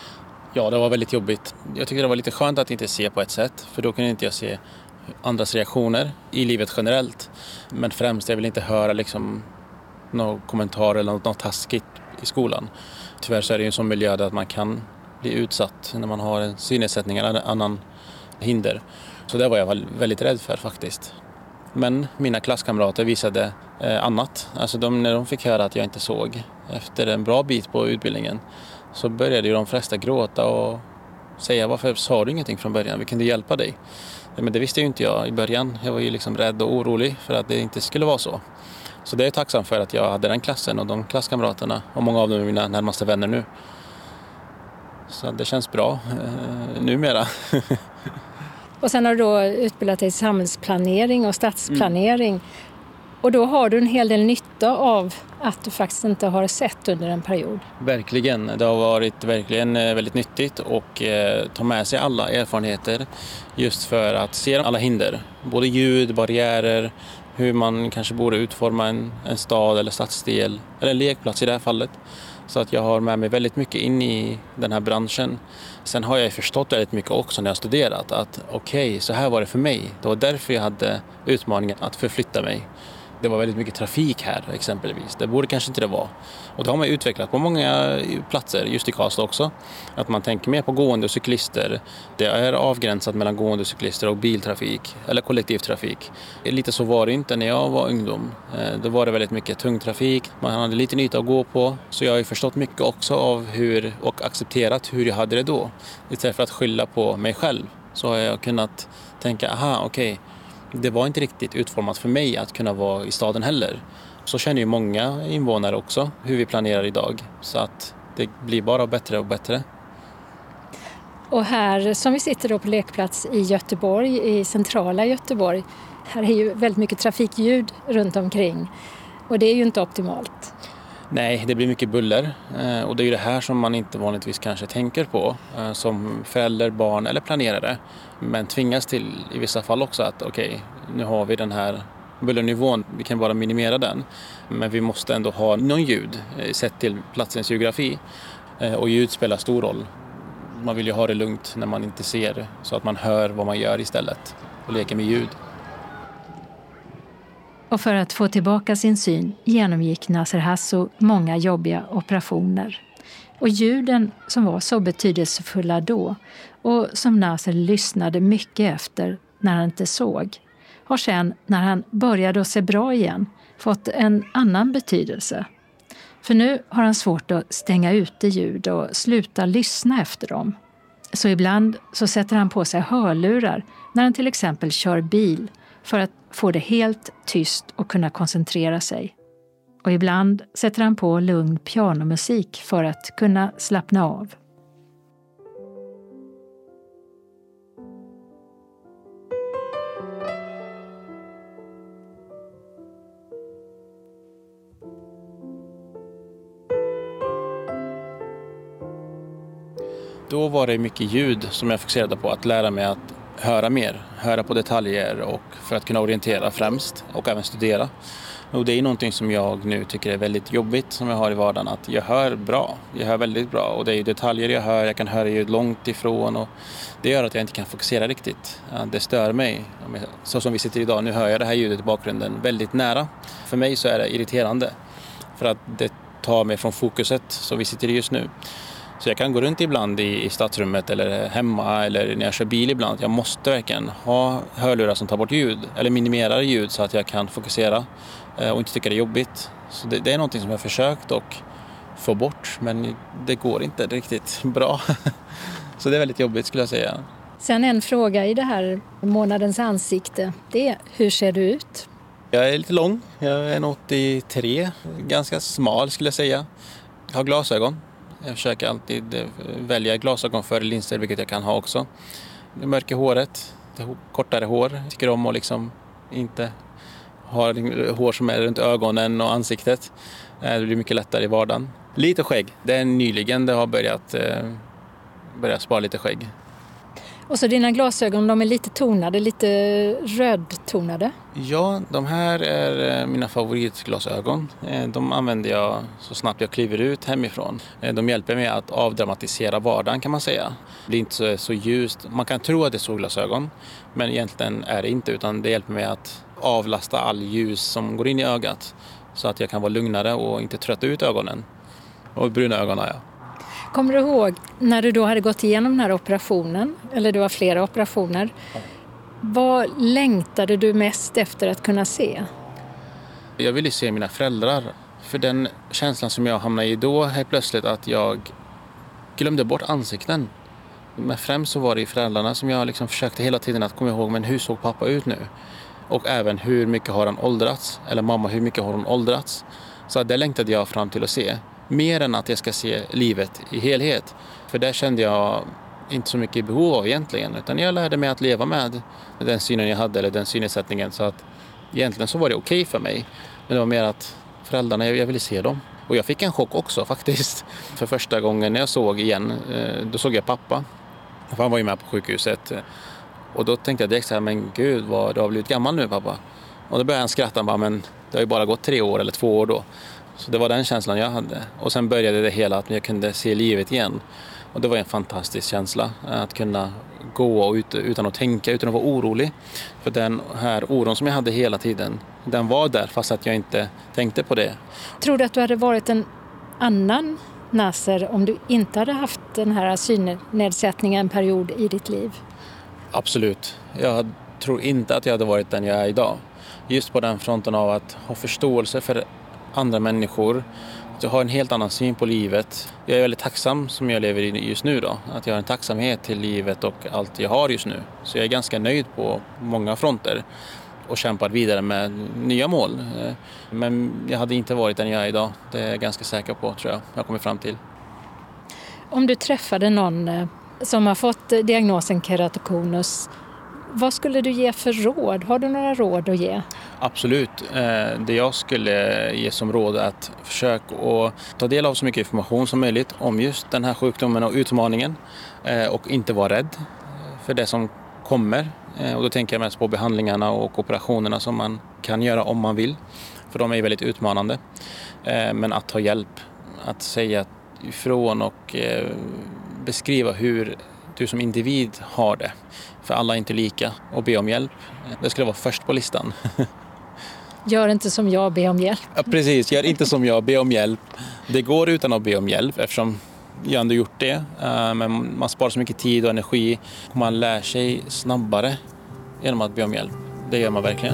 Ja, det var väldigt jobbigt. Jag tycker det var lite skönt att inte se på ett sätt, för då kunde inte jag se andras reaktioner i livet generellt. Men främst jag vill inte höra liksom någon kommentar eller något taskigt i skolan. Tyvärr så är det ju en sån miljö där att man kan bli utsatt när man har en synnedsättning eller annan hinder. Så det var jag väldigt rädd för faktiskt. Men mina klasskamrater visade annat. Alltså när de fick höra att jag inte såg efter en bra bit på utbildningen så började ju de flesta gråta och säga varför sa du ingenting från början? Vi kunde hjälpa dig. Men det visste ju inte jag i början. Jag var ju liksom rädd och orolig för att det inte skulle vara så. Så det är jag tacksam för att jag hade den klassen och de klasskamraterna och många av dem är mina närmaste vänner nu. Så det känns bra numera. Och sen har du då utbildat dig i samhällsplanering och stadsplanering. Och då har du en hel del nytta av att du faktiskt inte har sett under en period. Verkligen. Det har varit verkligen väldigt nyttigt och ta med sig alla erfarenheter just för att se alla hinder. Både ljud, barriärer, hur man kanske borde utforma en stad eller stadsdel eller en lekplats i det här fallet. Så att jag har med mig väldigt mycket in i den här branschen. Sen har jag förstått väldigt mycket också när jag studerat att så här var det för mig. Det var därför jag hade utmaningen att förflytta mig. Det var väldigt mycket trafik här exempelvis. Det borde kanske inte det vara. Och det har man utvecklat på många platser, just i Karlstad också. Att man tänker mer på gående och cyklister. Det är avgränsat mellan gående och cyklister och biltrafik eller kollektivtrafik. Lite så var det inte när jag var ungdom. Då var det väldigt mycket tung trafik. Man hade lite yta att gå på. Så jag har ju förstått mycket också av hur och accepterat hur jag hade det då. Istället för att skylla på mig själv så har jag kunnat tänka, det var inte riktigt utformat för mig att kunna vara i staden heller. Så känner ju många invånare också hur vi planerar idag. Så att det blir bara bättre och bättre. Och här som vi sitter då på lekplats i Göteborg, i centrala Göteborg. Här är ju väldigt mycket trafikljud runt omkring. Och det är ju inte optimalt. Nej, det blir mycket buller. Och det är ju det här som man inte vanligtvis kanske tänker på. Som förälder, barn eller planerare. Men tvingas till i vissa fall också att nu har vi den här bullernivån. Vi kan bara minimera den. Men vi måste ändå ha någon ljud sett till platsens geografi. Och ljud spelar stor roll. Man vill ju ha det lugnt när man inte ser så att man hör vad man gör istället. Och leker med ljud. Och för att få tillbaka sin syn genomgick Nasser Hasso många jobbiga operationer. Och ljuden som var så betydelsefulla då och som Nasser lyssnade mycket efter när han inte såg har sen när han började att se bra igen fått en annan betydelse. För nu har han svårt att stänga ute ljud och sluta lyssna efter dem. Så ibland så sätter han på sig hörlurar när han till exempel kör bil för att få det helt tyst och kunna koncentrera sig. Och ibland sätter han på lugn pianomusik för att kunna slappna av. Då var det mycket ljud som jag fokuserade på, att lära mig att höra mer, höra på detaljer och för att kunna orientera främst och även studera. Och det är någonting som jag nu tycker är väldigt jobbigt som jag har i vardagen, att jag hör bra, jag hör väldigt bra och det är detaljer jag hör, jag kan höra ljud långt ifrån och det gör att jag inte kan fokusera riktigt. Det stör mig. Så som vi sitter idag, nu hör jag det här ljudet i bakgrunden väldigt nära. För mig så är det irriterande för att det tar mig från fokuset så vi sitter just nu. Så jag kan gå runt ibland i stadsrummet eller hemma eller när jag kör bil ibland. Jag måste verkligen ha hörlurar som tar bort ljud eller minimerar ljud så att jag kan fokusera och inte tycka det är jobbigt. Så det är någonting som jag har försökt och få bort, men det går inte riktigt bra. Så det är väldigt jobbigt skulle jag säga. Sen en fråga i det här månadens ansikte, det är hur ser du ut? Jag är lite lång, jag är 1,83, ganska smal skulle jag säga. Jag har glasögon. Jag försöker alltid välja glasögon före linser, vilket jag kan ha också. Det mörka håret, det kortare hår. Jag tycker om att liksom inte ha hår som är runt ögonen och ansiktet. Det blir mycket lättare i vardagen. Lite skägg, det är nyligen det har börjat spara lite skägg. Och så dina glasögon, de är lite tonade, lite rödtonade. Ja, de här är mina favoritglasögon. De använder jag så snabbt jag kliver ut hemifrån. De hjälper mig att avdramatisera vardagen kan man säga. Det blir inte så ljust. Man kan tro att det är solglasögon, men egentligen är det inte, utan det hjälper mig att avlasta all ljus som går in i ögat så att jag kan vara lugnare och inte trötta ut ögonen. Och bruna ögon har jag. Kommer du ihåg när du då hade gått igenom den här operationen, eller det var flera operationer, vad längtade du mest efter att kunna se? Jag ville se mina föräldrar, för den känslan som jag hamnade i då helt plötsligt att jag glömde bort ansikten. Men främst så var det föräldrarna som jag liksom försökte hela tiden att komma ihåg, men hur såg pappa ut nu? Och även hur mycket har han åldrats? Eller mamma, hur mycket har hon åldrats? Så det längtade jag fram till att se. Mer än att jag ska se livet i helhet. För där kände jag inte så mycket behov av egentligen. Utan jag lärde mig att leva med den synen jag hade eller den synnedsättningen. Så att egentligen så var det okej för mig. Men det var mer att föräldrarna, jag ville se dem. Och jag fick en chock också faktiskt. För första gången när jag såg igen, då såg jag pappa. För han var ju med på sjukhuset. Och då tänkte jag direkt så här, men gud, du har blivit gammal nu pappa. Och då började han skratta, bara, men det har ju bara gått 3 år eller 2 år då. Så det var den känslan jag hade. Och sen började det hela att jag kunde se livet igen. Och det var en fantastisk känsla att kunna gå ut utan att tänka, utan att vara orolig. För den här oron som jag hade hela tiden, den var där fast att jag inte tänkte på det. Tror du att du hade varit en annan Nasser om du inte hade haft den här synnedsättningen en period i ditt liv? Absolut. Jag tror inte att jag hade varit den jag är idag. Just på den fronten av att ha förståelse för andra människor. Jag har en helt annan syn på livet. Jag är väldigt tacksam som jag lever i just nu då. Att jag har en tacksamhet till livet och allt jag har just nu. Så jag är ganska nöjd på många fronter. Och kämpar vidare med nya mål. Men jag hade inte varit den jag är idag. Det är jag ganska säker på, tror jag kommer fram till. Om du träffade någon som har fått diagnosen keratokonus, vad skulle du ge för råd? Har du några råd att ge? Absolut. Det jag skulle ge som råd är att försöka att ta del av så mycket information som möjligt om just den här sjukdomen och utmaningen. Och inte vara rädd för det som kommer. Och då tänker jag mest på behandlingarna och operationerna som man kan göra om man vill. För de är väldigt utmanande. Men att ta hjälp, att säga ifrån och beskriva hur du som individ har det. För alla är inte lika, och be om hjälp. Det skulle vara först på listan. Gör inte som jag, be om hjälp. Ja, precis, gör inte som jag, be om hjälp. Det går utan att be om hjälp eftersom jag ändå gjort det. Men man sparar så mycket tid och energi. Och man lär sig snabbare genom att be om hjälp. Det gör man verkligen.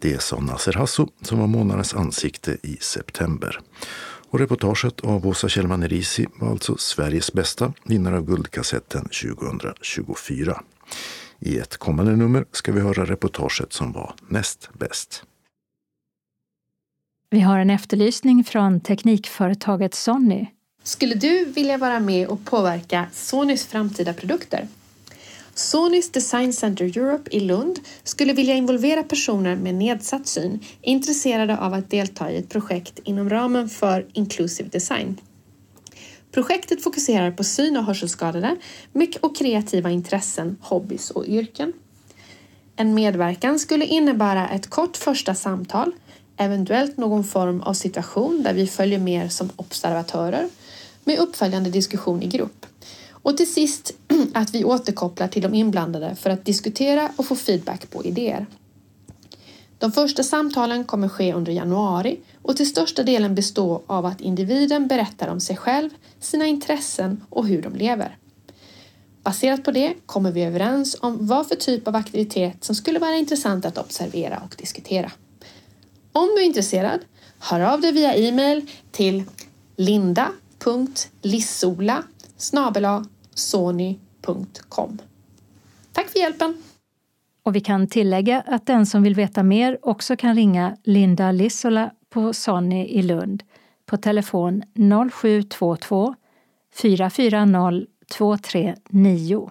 Det sa Nasser Hasso som var månadens ansikte i september. Och reportaget av Åsa Kjellman Erisi var alltså Sveriges bästa, vinnare av Guldkassetten 2024. I ett kommande nummer ska vi höra reportaget som var näst bäst. Vi har en efterlysning från teknikföretaget Sony. Skulle du vilja vara med och påverka Sonys framtida produkter? Sonys Design Center Europe i Lund skulle vilja involvera personer med nedsatt syn intresserade av att delta i ett projekt inom ramen för Inclusive Design. Projektet fokuserar på syn- och hörselskadade och kreativa intressen, hobbys och yrken. En medverkan skulle innebära ett kort första samtal, eventuellt någon form av situation där vi följer med som observatörer med uppföljande diskussion i grupp. Och till sist att vi återkopplar till de inblandade för att diskutera och få feedback på idéer. De första samtalen kommer ske under januari och till största delen bestå av att individen berättar om sig själv, sina intressen och hur de lever. Baserat på det kommer vi överens om vad för typ av aktivitet som skulle vara intressant att observera och diskutera. Om du är intresserad, hör av dig via e-mail till linda.lissola@sony.com. Tack för hjälpen! Och vi kan tillägga att den som vill veta mer också kan ringa Linda Lissola på Sony i Lund på telefon 0722 440 239.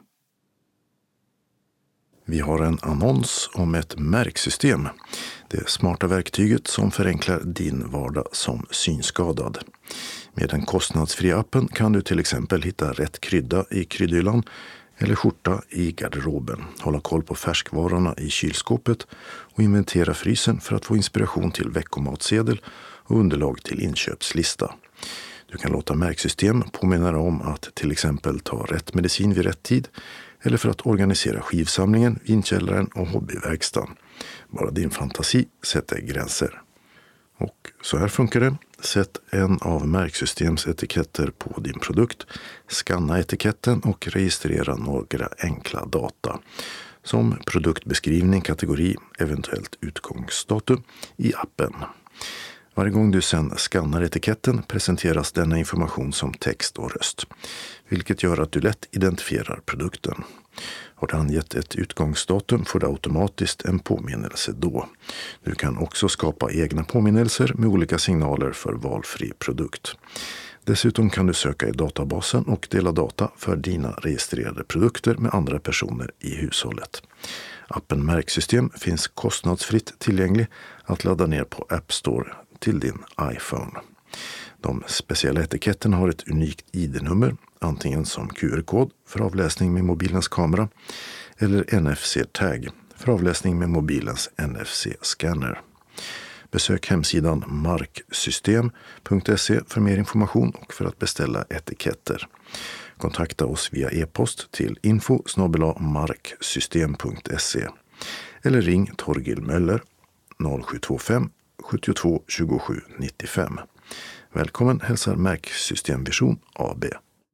Vi har en annons om ett märksystem. Det smarta verktyget som förenklar din vardag som synskadad. Med den kostnadsfria appen kan du till exempel hitta rätt krydda i kryddhyllan eller skjorta i garderoben, hålla koll på färskvarorna i kylskåpet och inventera frysen för att få inspiration till veckomatsedel och underlag till inköpslista. Du kan låta märksystem påminna dig om att till exempel ta rätt medicin vid rätt tid eller för att organisera skivsamlingen, vinkällaren och hobbyverkstan. Bara din fantasi sätter gränser. Och så här funkar det. Sätt en av märksystems etiketter på din produkt. Skanna etiketten och registrera några enkla data. Som produktbeskrivning, kategori, eventuellt utgångsdatum i appen. Varje gång du sedan skannar etiketten presenteras denna information som text och röst. Vilket gör att du lätt identifierar produkten. Har du angett ett utgångsdatum får du automatiskt en påminnelse då. Du kan också skapa egna påminnelser med olika signaler för valfri produkt. Dessutom kan du söka i databasen och dela data för dina registrerade produkter med andra personer i hushållet. Appen Märksystem finns kostnadsfritt tillgänglig att ladda ner på App Store till din iPhone. De speciella etiketterna har ett unikt ID-nummer, antingen som QR-kod för avläsning med mobilens kamera eller NFC-tag för avläsning med mobilens NFC-scanner. Besök hemsidan marksystem.se för mer information och för att beställa etiketter. Kontakta oss via e-post till info@marksystem.se eller ring Torgil Möller 0725 72 27 95. Välkommen hälsar Märksystem Vision AB.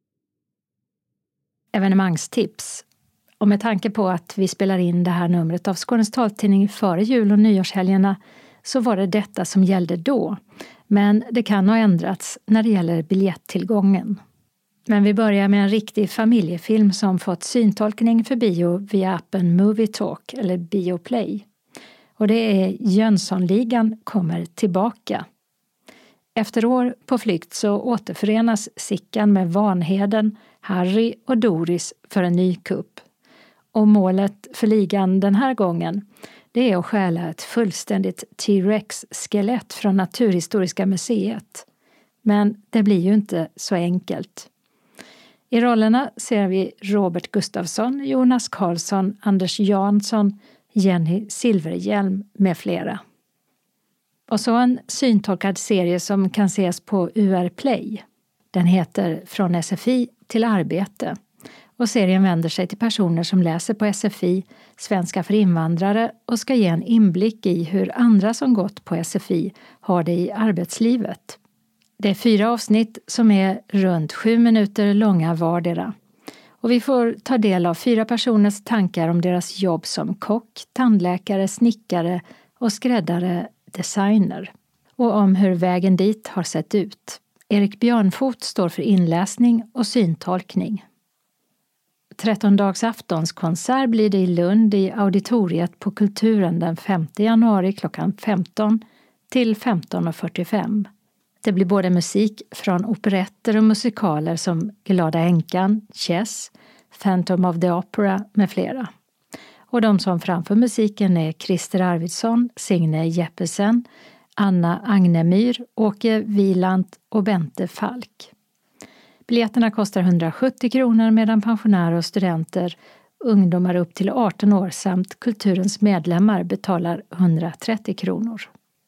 Evenemangstips. Och med tanke på att vi spelar in det här numret av Skånes taltidning före jul- och nyårshelgerna så var det detta som gällde då. Men det kan ha ändrats när det gäller biljettillgången. Men vi börjar med en riktig familjefilm som fått syntolkning för bio via appen Movie Talk eller Bioplay. Och det är Jönssonligan kommer tillbaka. Efter år på flykt så återförenas Sickan med Vanheden, Harry och Doris för en ny kupp. Och målet för ligan den här gången det är att stjäla ett fullständigt T-Rex-skelett från Naturhistoriska museet. Men det blir ju inte så enkelt. I rollerna ser vi Robert Gustafsson, Jonas Karlsson, Anders Jansson, Jenny Silverhjelm med flera. Och så en syntolkad serie som kan ses på UR Play. Den heter Från SFI till arbete. Och serien vänder sig till personer som läser på SFI, Svenska för invandrare och ska ge en inblick i hur andra som gått på SFI har det i arbetslivet. Det är 4 avsnitt som är runt 7 minuter långa vardera. Och vi får ta del av 4 personers tankar om deras jobb som kock, tandläkare, snickare och skräddare Designer. Och om hur vägen dit har sett ut. Erik Björnfot står för inläsning och syntolkning. 13-dagsaftons-konsert blir det i Lund i auditoriet på Kulturen den 5 januari klockan 15 till 15.45. Det blir både musik från operetter och musikaler som Glada änkan, Chess, Phantom of the Opera med flera. Och de som framför musiken är Christer Arvidsson, Signe Jeppesen, Anna Agnemyr, Åke Wieland och Bente Falk. Biljetterna kostar 170 kronor medan pensionärer och studenter, ungdomar upp till 18 år samt kulturens medlemmar betalar 130 kronor.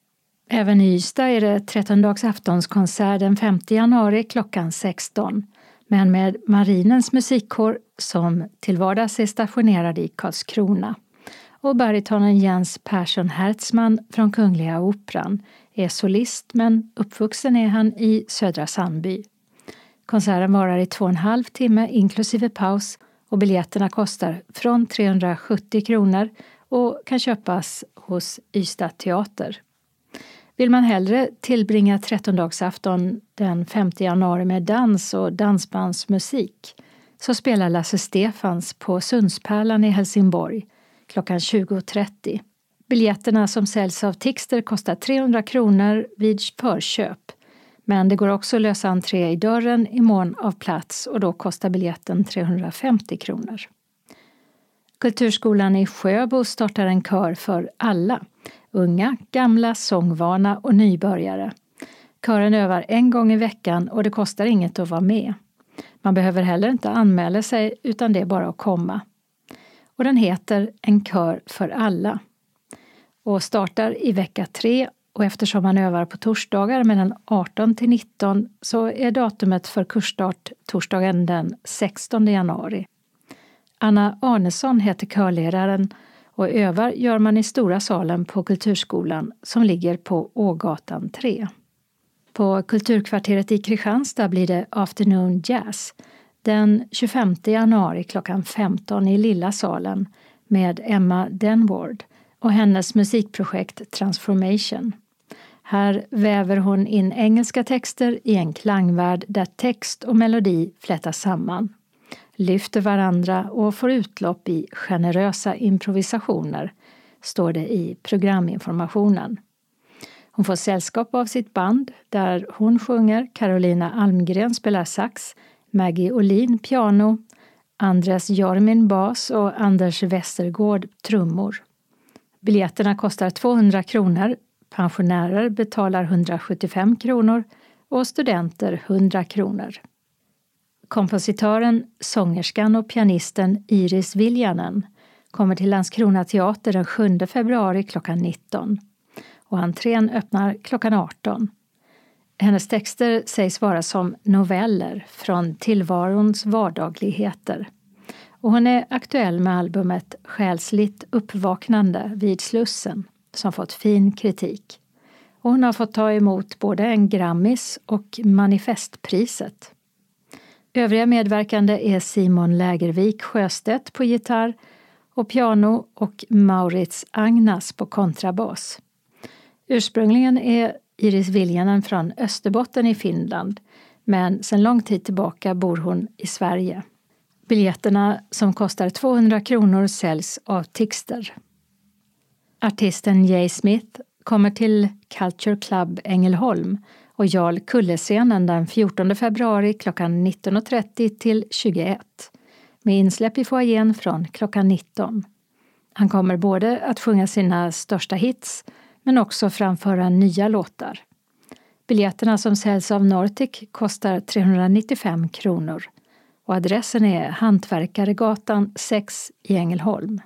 Även i Ystad är det 13-dagsaftons-konsert den 5 januari klockan 16, men med Marinens musikkår som till vardags är stationerad i Karlskrona. Och baritonen Jens Persson Hertzman från Kungliga Operan är solist, men uppvuxen är han i Södra Sandby. Konserten varar i 2,5 timme inklusive paus och biljetterna kostar från 370 kronor och kan köpas hos Ystad Teater. Vill man hellre tillbringa 13-dagsafton den 5 januari med dans och dansbandsmusik så spelar Lasse Stefans på Sundspärlan i Helsingborg klockan 20.30. Biljetterna som säljs av Tixter kostar 300 kronor vid förköp. Men det går också att lösa entré i dörren i mån av plats och då kostar biljetten 350 kronor. Kulturskolan i Sjöbo startar en kör för alla. Unga, gamla, sångvana och nybörjare. Kören övar en gång i veckan och det kostar inget att vara med. Man behöver heller inte anmäla sig utan det är bara att komma. Och den heter En kör för alla. Och startar i vecka 3 och eftersom man övar på torsdagar mellan 18 till 19 så är datumet för kursstart torsdagen den 16 januari. Anna Arnesson heter körledaren och övar gör man i stora salen på Kulturskolan som ligger på Ågatan 3. På Kulturkvarteret i Kristianstad blir det Afternoon Jazz den 25 januari klockan 15 i Lilla salen med Emma Denward och hennes musikprojekt Transformation. Här väver hon in engelska texter i en klangvärld där text och melodi flätas samman, lyfter varandra och får utlopp i generösa improvisationer, står det i programinformationen. Hon får sällskap av sitt band där hon sjunger, Carolina Almgren spelar sax, Maggie Olin piano, Andres Jormin bas och Anders Westergård trummor. Biljetterna kostar 200 kronor, pensionärer betalar 175 kronor och studenter 100 kronor. Kompositören, sångerskan och pianisten Iris Viljanen kommer till Landskrona teater den 7 februari klockan 19 och entrén öppnar klockan 18. Hennes texter sägs vara som noveller från tillvarons vardagligheter. Och hon är aktuell med albumet Själsligt uppvaknande vid Slussen som fått fin kritik. Och hon har fått ta emot både en Grammis och Manifestpriset. Övriga medverkande är Simon Lägervik Sjöstedt på gitarr och piano och Maurits Agnas på kontrabas. Ursprungligen är Iris Viljanen från Österbotten i Finland, men sedan lång tid tillbaka bor hon i Sverige. Biljetterna som kostar 200 kronor säljs av Tixter. Artisten Jay Smith kommer till Culture Club Ängelholm och Jarl Kullescenen den 14 februari klockan 19.30 till 21 med insläpp i foajén från klockan 19. Han kommer både att sjunga sina största hits men också framföra nya låtar. Biljetterna som säljs av Nortic kostar 395 kronor och adressen är Hantverkaregatan 6 i Ängelholm.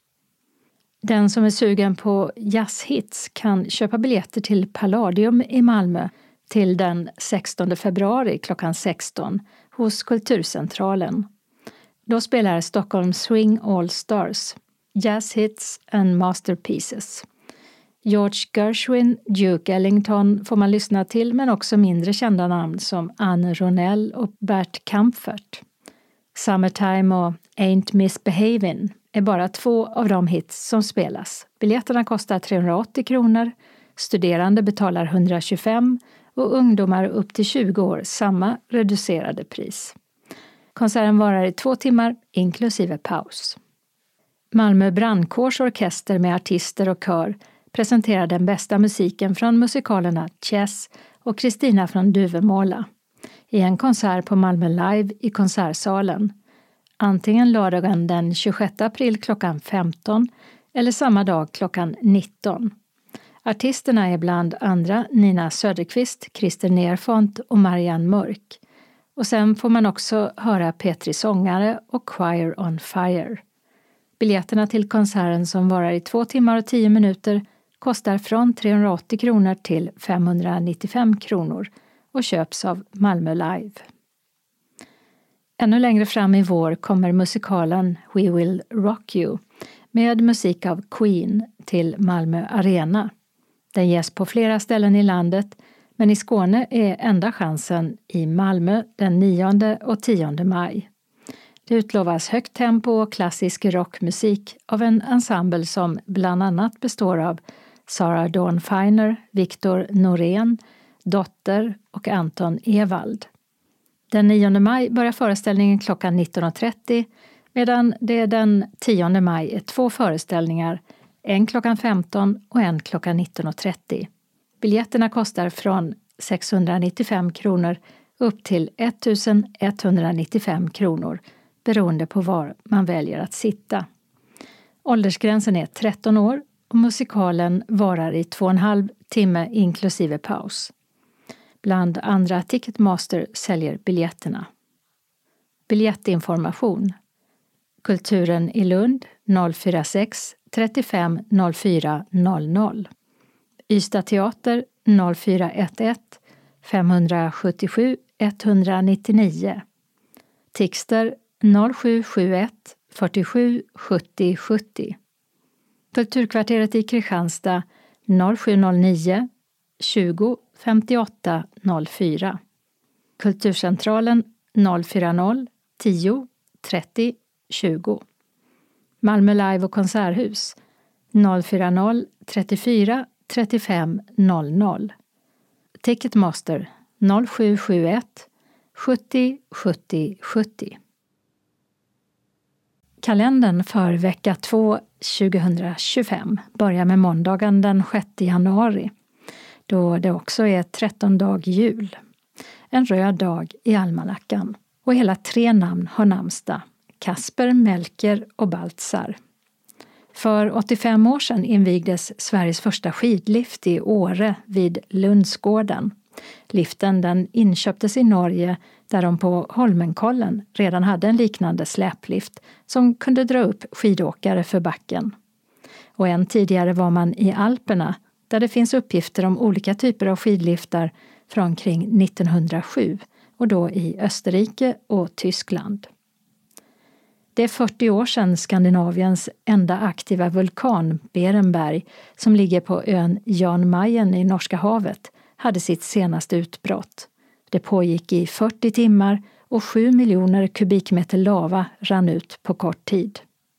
Den som är sugen på jazzhits kan köpa biljetter till Palladium i Malmö till den 16 februari klockan 16 hos Kulturcentralen. Då spelar Stockholm Swing All Stars, Jazzhits and Masterpieces. George Gershwin, Duke Ellington får man lyssna till men också mindre kända namn som Anne Ronell och Bert Kampfert. Summertime och Ain't Misbehavin' är bara 2 av de hits som spelas. Biljetterna kostar 380 kronor, studerande betalar 125 och ungdomar upp till 20 år samma reducerade pris. Konserten varar i 2 timmar inklusive paus. Malmö brandkårs orkester med artister och kör presenterar den bästa musiken från musikalerna Chess och Kristina från Duvemåla i en konsert på Malmö Live i konsertsalen. Antingen lördagen den 26 april klockan 15 eller samma dag klockan 19. Artisterna är bland andra Nina Söderqvist, Christer Nerfont och Marianne Mörk. Och sen får man också höra Petri sångare och Choir on Fire. Biljetterna till konserten som varar i 2 timmar och 10 minuter kostar från 380 kronor till 595 kronor och köps av Malmö Live. Ännu längre fram i vår kommer musikalen We Will Rock You med musik av Queen till Malmö Arena. Den ges på flera ställen i landet, men i Skåne är enda chansen i Malmö den 9 och 10 maj. Det utlovas högt tempo och klassisk rockmusik av en ensemble som bland annat består av Sarah Dawn Finer, Viktor Norén, Dotter och Anton Ewald. Den 9 maj börjar föreställningen klockan 19.30 medan det den 10 maj är 2 föreställningar, en klockan 15 och en klockan 19.30. Biljetterna kostar från 695 kronor upp till 1195 kronor beroende på var man väljer att sitta. Åldersgränsen är 13 år och musikalen varar i 2,5 timme inklusive paus. Bland andra Ticketmaster säljer biljetterna. Biljettinformation. Kulturen i Lund 046 35 04 00. Ystad Teater 0411 577 199. Tixter 0771 47 70 70. Kulturkvarteret i Kristianstad 0709 20 58 04. Kulturcentralen 040 10 30 20. Malmö Live och konserthus 040 34 35 00. Ticketmaster 0771 70 70 70. Kalendern för vecka 2 2025 börjar med måndagen den 6 januari då det också är 13-dag jul. En röd dag i almanackan och hela 3 namn har namnsdag: Kasper, Melker och Baltzar. För 85 år sedan invigdes Sveriges första skidlift i Åre vid Lundsgården. Liften den inköptes i Norge där de på Holmenkollen redan hade en liknande släplift som kunde dra upp skidåkare för backen. Och än tidigare var man i Alperna där det finns uppgifter om olika typer av skidliftar från kring 1907 och då i Österrike och Tyskland. Det är 40 år sedan Skandinaviens enda aktiva vulkan, Berenberg, som ligger på ön Jan Mayen i Norska havet, hade sitt senaste utbrott. Det pågick i 40 timmar och 7 miljoner kubikmeter lava rann ut på kort tid.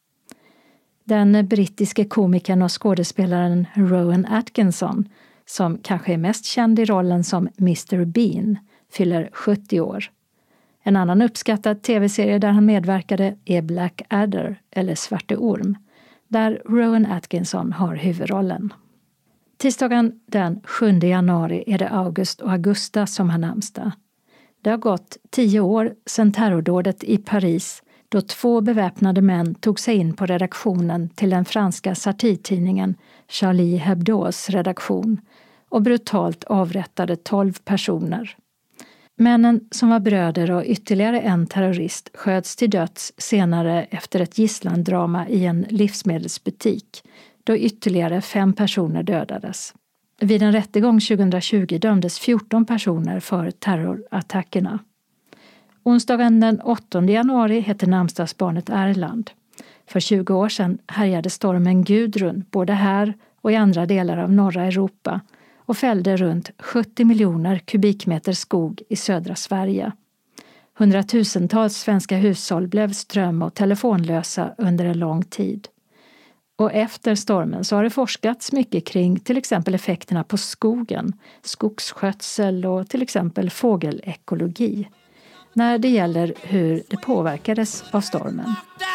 Den brittiske komikern och skådespelaren Rowan Atkinson, som kanske är mest känd i rollen som Mr. Bean, fyller 70 år. En annan uppskattad tv-serie där han medverkade är Blackadder eller Svarte Orm, där Rowan Atkinson har huvudrollen. Tisdagen den 7 januari är det August och Augusta som har namnsdag. Det har gått 10 år sedan terrordådet i Paris då 2 beväpnade män tog sig in på redaktionen till den franska satirtidningen Charlie Hebdos redaktion och brutalt avrättade 12 personer. Männen som var bröder och ytterligare en terrorist sköts till döds senare efter ett gisslandrama i en livsmedelsbutik då ytterligare 5 personer dödades. Vid en rättegång 2020 dömdes 14 personer för terrorattackerna. Onsdagen den 8 januari heter namnsdagsbarnet Erland. För 20 år sedan härjade stormen Gudrun både här och i andra delar av norra Europa och fällde runt 70 miljoner kubikmeter skog i södra Sverige. Hundratusentals svenska hushåll blev ström- och telefonlösa under en lång tid. Och efter stormen så har det forskats mycket kring till exempel effekterna på skogen, skogsskötsel och till exempel fågelekologi när det gäller hur det påverkades av stormen.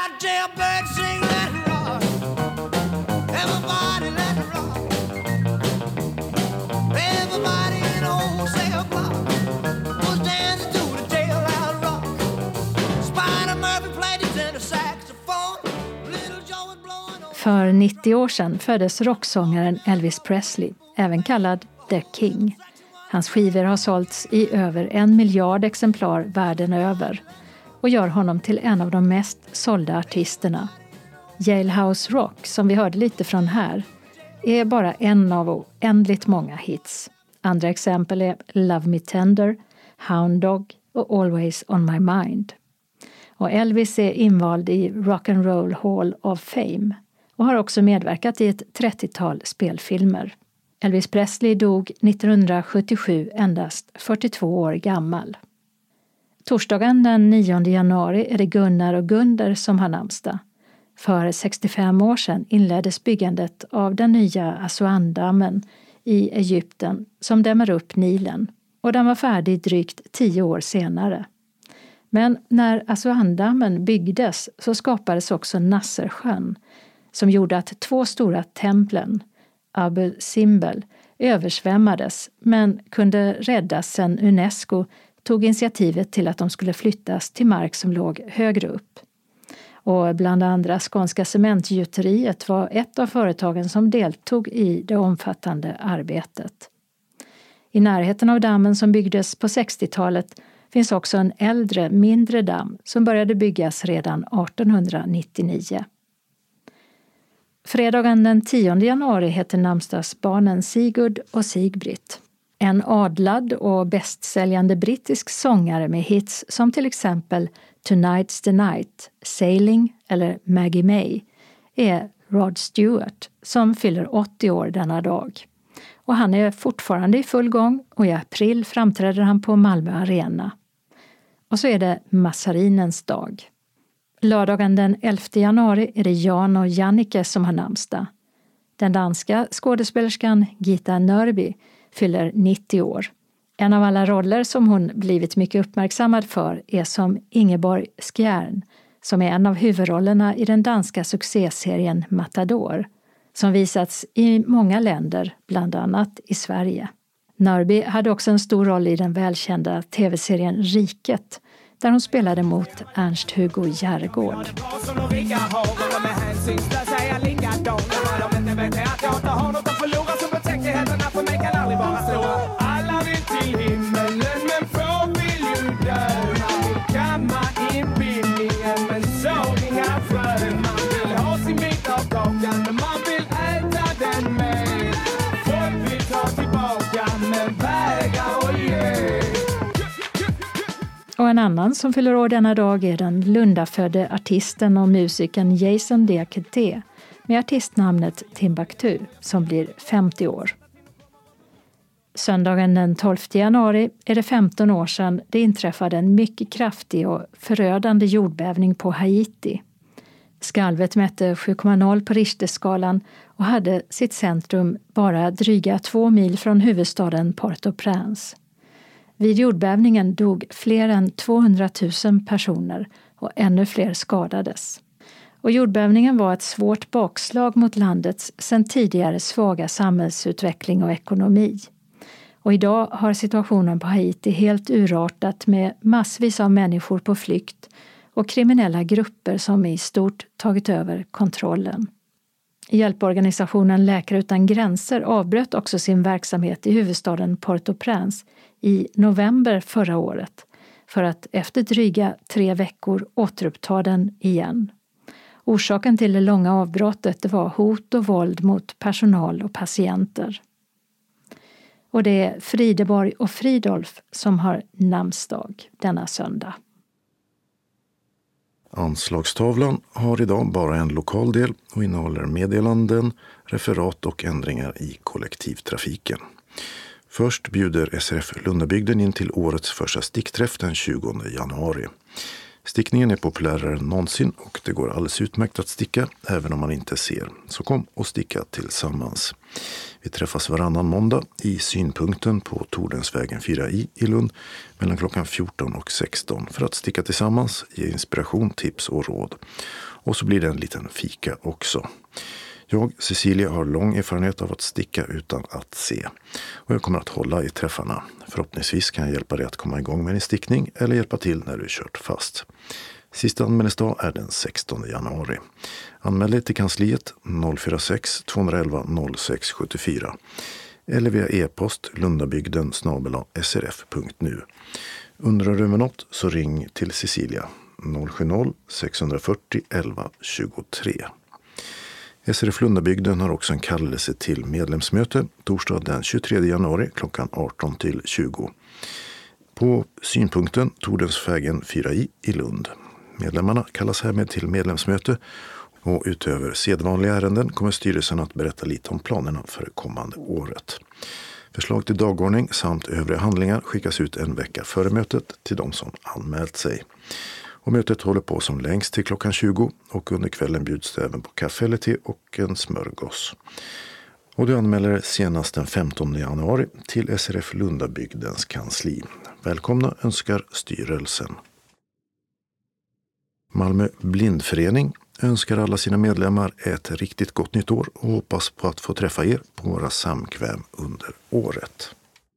För 90 år sedan föddes rocksångaren Elvis Presley, även kallad The King. Hans skivor har sålts i över 1 miljard exemplar världen över och gör honom till en av de mest sålda artisterna. Jailhouse Rock, som vi hörde lite från här, är bara en av oändligt många hits. Andra exempel är Love Me Tender, Hound Dog och Always On My Mind. Och Elvis är invald i Rock and Roll Hall of Fame och har också medverkat i ett 30-tal spelfilmer. Elvis Presley dog 1977 endast 42 år gammal. Torsdagen den 9 januari är det Gunnar och Gunder som har namnsdag. För 65 år sedan inleddes byggandet av den nya Assuandammen i Egypten som dämmer upp Nilen, och den var färdig drygt 10 år senare. Men när Assuandammen byggdes så skapades också Nassersjön som gjorde att 2 stora templen, Abu Simbel, översvämmades men kunde räddas sedan UNESCO tog initiativet till att de skulle flyttas till mark som låg högre upp. Och bland andra Skånska cementgjuteriet var ett av företagen som deltog i det omfattande arbetet. I närheten av dammen som byggdes på 60-talet finns också en äldre, mindre damm som började byggas redan 1899. Fredagen den 10 januari heter namnsdagsbarnen Sigurd och Sigbritt. En adlad och bästsäljande brittisk sångare med hits som till exempel Tonight's the Night, Sailing eller Maggie May är Rod Stewart som fyller 80 år denna dag. Och han är fortfarande i full gång och i april framträder han på Malmö Arena. Och så är det Massarinens dag. Lördagen den 11 januari är det Jan och Jannike som har namnsdag. Den danska skådespelerskan Gita Nörby fyller 90 år. En av alla roller som hon blivit mycket uppmärksammad för är som Ingeborg Skjern, som är en av huvudrollerna i den danska succéserien Matador, som visats i många länder, bland annat i Sverige. Nörby hade också en stor roll i den välkända tv-serien Riket, där hon spelade mot Ernst-Hugo Järegård. Och en annan som fyller år denna dag är den Lundafödde artisten och musikern Jason Diakité med artistnamnet Timbuktu som blir 50 år. Söndagen den 12 januari är det 15 år sedan det inträffade en mycket kraftig och förödande jordbävning på Haiti. Skalvet mätte 7,0 på Richterskalan och hade sitt centrum bara dryga 2 mil från huvudstaden Port-au-Prince. Vid jordbävningen dog fler än 200 000 personer och ännu fler skadades. Och jordbävningen var ett svårt bakslag mot landets sedan tidigare svaga samhällsutveckling och ekonomi. Och idag har situationen på Haiti helt urartat med massvis av människor på flykt och kriminella grupper som i stort tagit över kontrollen. Hjälporganisationen Läkare utan gränser avbröt också sin verksamhet i huvudstaden Port-au-Prince i november förra året för att efter dryga 3 veckor återuppta den igen. Orsaken till det långa avbrottet var hot och våld mot personal och patienter. Och det är Frideborg och Fridolf som har namnsdag denna söndag. Anslagstavlan har idag bara en lokal del och innehåller meddelanden, referat och ändringar i kollektivtrafiken. Först bjuder SRF Lundabygden in till årets första stickträff den 20 januari. Stickningen är populärare än någonsin och det går alldeles utmärkt att sticka även om man inte ser. Så kom och sticka tillsammans. Vi träffas varannan måndag i Synpunkten på Tordensvägen 4i i Lund mellan klockan 14 och 16 för att sticka tillsammans, ge inspiration, tips och råd. Och så blir det en liten fika också. Jag, Cecilia, har lång erfarenhet av att sticka utan att se. Och jag kommer att hålla i träffarna. Förhoppningsvis kan jag hjälpa dig att komma igång med din stickning eller hjälpa till när du kört fast. Sista anmälningsdag är den 16 januari. Anmäl dig till kansliet 046 211 0674 eller via e-post lundabygden@srf.nu. Undrar du med något så ring till Cecilia 070 640 11 23. SRF Lundabygden har också en kallelse till medlemsmöte torsdag den 23 januari klockan 18 till 20 på Synpunkten Tordensvägen 4i i Lund. Medlemmarna kallas härmed till medlemsmöte och utöver sedvanliga ärenden kommer styrelsen att berätta lite om planerna för det kommande året. Förslag till dagordning samt övriga handlingar skickas ut en vecka före mötet till de som anmält sig. Och mötet håller på som längst till klockan 20 och under kvällen bjuds det även på kaffe eller te och en smörgås. Och du anmäler senast den 15 januari till SRF Lundabygdens kansli. Välkomna önskar styrelsen. Malmö blindförening önskar alla sina medlemmar ett riktigt gott nytt år och hoppas på att få träffa er på våra samkväm under året.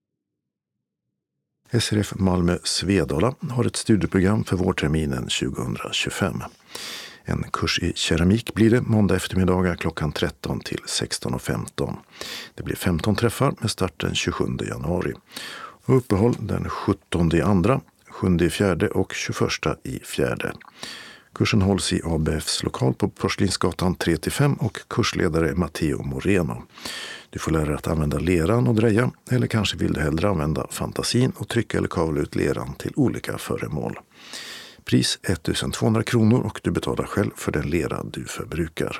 SRF Malmö Svedala har ett studieprogram för vårterminen 2025. En kurs i keramik blir det måndag eftermiddagar klockan 13 till 16.15. Det blir 15 träffar med start den 27 januari. Och uppehåll den 17/2, 7/4 och 21/4. Kursen hålls i ABFs lokal på Porslinsgatan 3-5 och kursledare är Matteo Moreno. Du får lära dig att använda leran och dreja eller kanske vill du hellre använda fantasin och trycka eller kavla ut leran till olika föremål. Pris 1200 kronor och du betalar själv för den lera du förbrukar.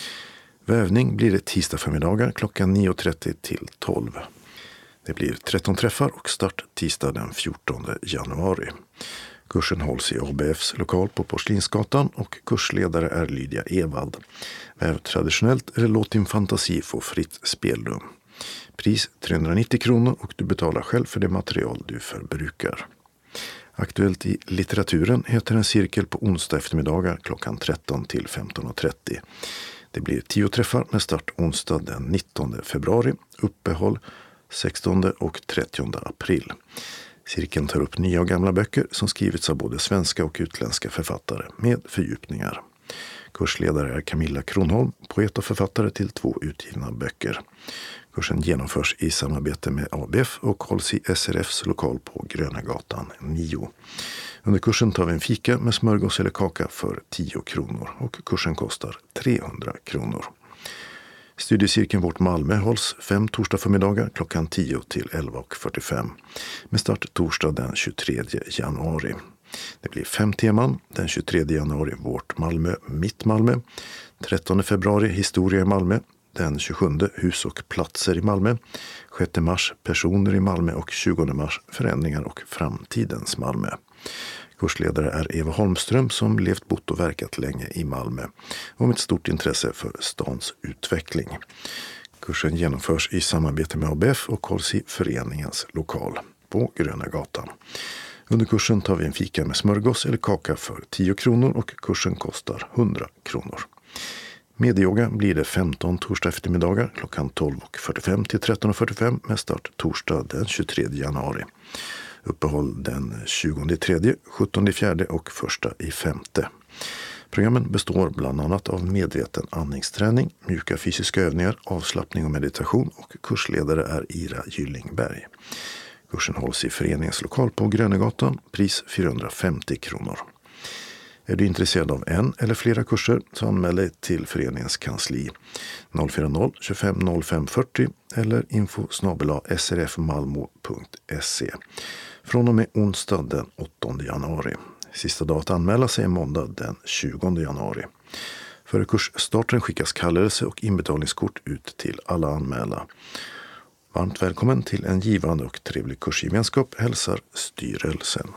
Vävning blir det tisdag förmiddagar klockan 9.30 till 12. Det blir 13 träffar och start tisdag den 14 januari. Kursen hålls i ABFs lokal på Porslinsgatan och kursledare är Lydia Evald. Väv traditionellt eller låt din fantasi få fritt spelrum. Pris 390 kronor och du betalar själv för det material du förbrukar. Aktuellt i litteraturen heter en cirkel på onsdag eftermiddagar klockan 13 till 15.30. Det blir 10 träffar med start onsdag den 19 februari, uppehåll 16 och 30 april. Cirkeln tar upp nya och gamla böcker som skrivits av både svenska och utländska författare med fördjupningar. Kursledare är Camilla Kronholm, poet och författare till 2 utgivna böcker. Kursen genomförs i samarbete med ABF och hålls i SRFs lokal på Grönagatan 9. Under kursen tar vi en fika med smörgås eller kaka för 10 kronor och kursen kostar 300 kronor. Studiecirkeln Vårt Malmö hålls 5 torsdag förmiddagar klockan 10 till 11.45 med start torsdag den 23 januari. Det blir 5 teman. Den 23 januari Vårt Malmö, Mitt Malmö. 13 februari Historia i Malmö. Den 27 Hus och platser i Malmö. 6 mars Personer i Malmö och 20 mars Förändringar och framtidens Malmö. Kursledare är Eva Holmström som levt, bott och verkat länge i Malmö och med ett stort intresse för stans utveckling. Kursen genomförs i samarbete med ABF och hålls i föreningens lokal på Gröna gatan. Under kursen tar vi en fika med smörgås eller kaka för 10 kronor och kursen kostar 100 kronor. Medyoga blir det 15 torsdag eftermiddagar klockan 12.45 till 13.45 med start torsdag den 23 januari. Uppehåll den 20/3, 17/4 och 1/5. Programmen består bland annat av medveten andningsträning, mjuka fysiska övningar, avslappning och meditation och kursledare är Ira Gyllingberg. Kursen hålls i föreningens lokal på Grönegatan, pris 450 kronor. Är du intresserad av en eller flera kurser så anmäl dig till föreningens kansli 040 25 05 40 eller info@srfmalmo.se från och med onsdag den 8 januari. Sista dag att anmäla sig är måndag den 20 januari. Före kursstarten skickas kallelse och inbetalningskort ut till alla anmälda. Varmt välkommen till en givande och trevlig kursgemenskap hälsar styrelsen.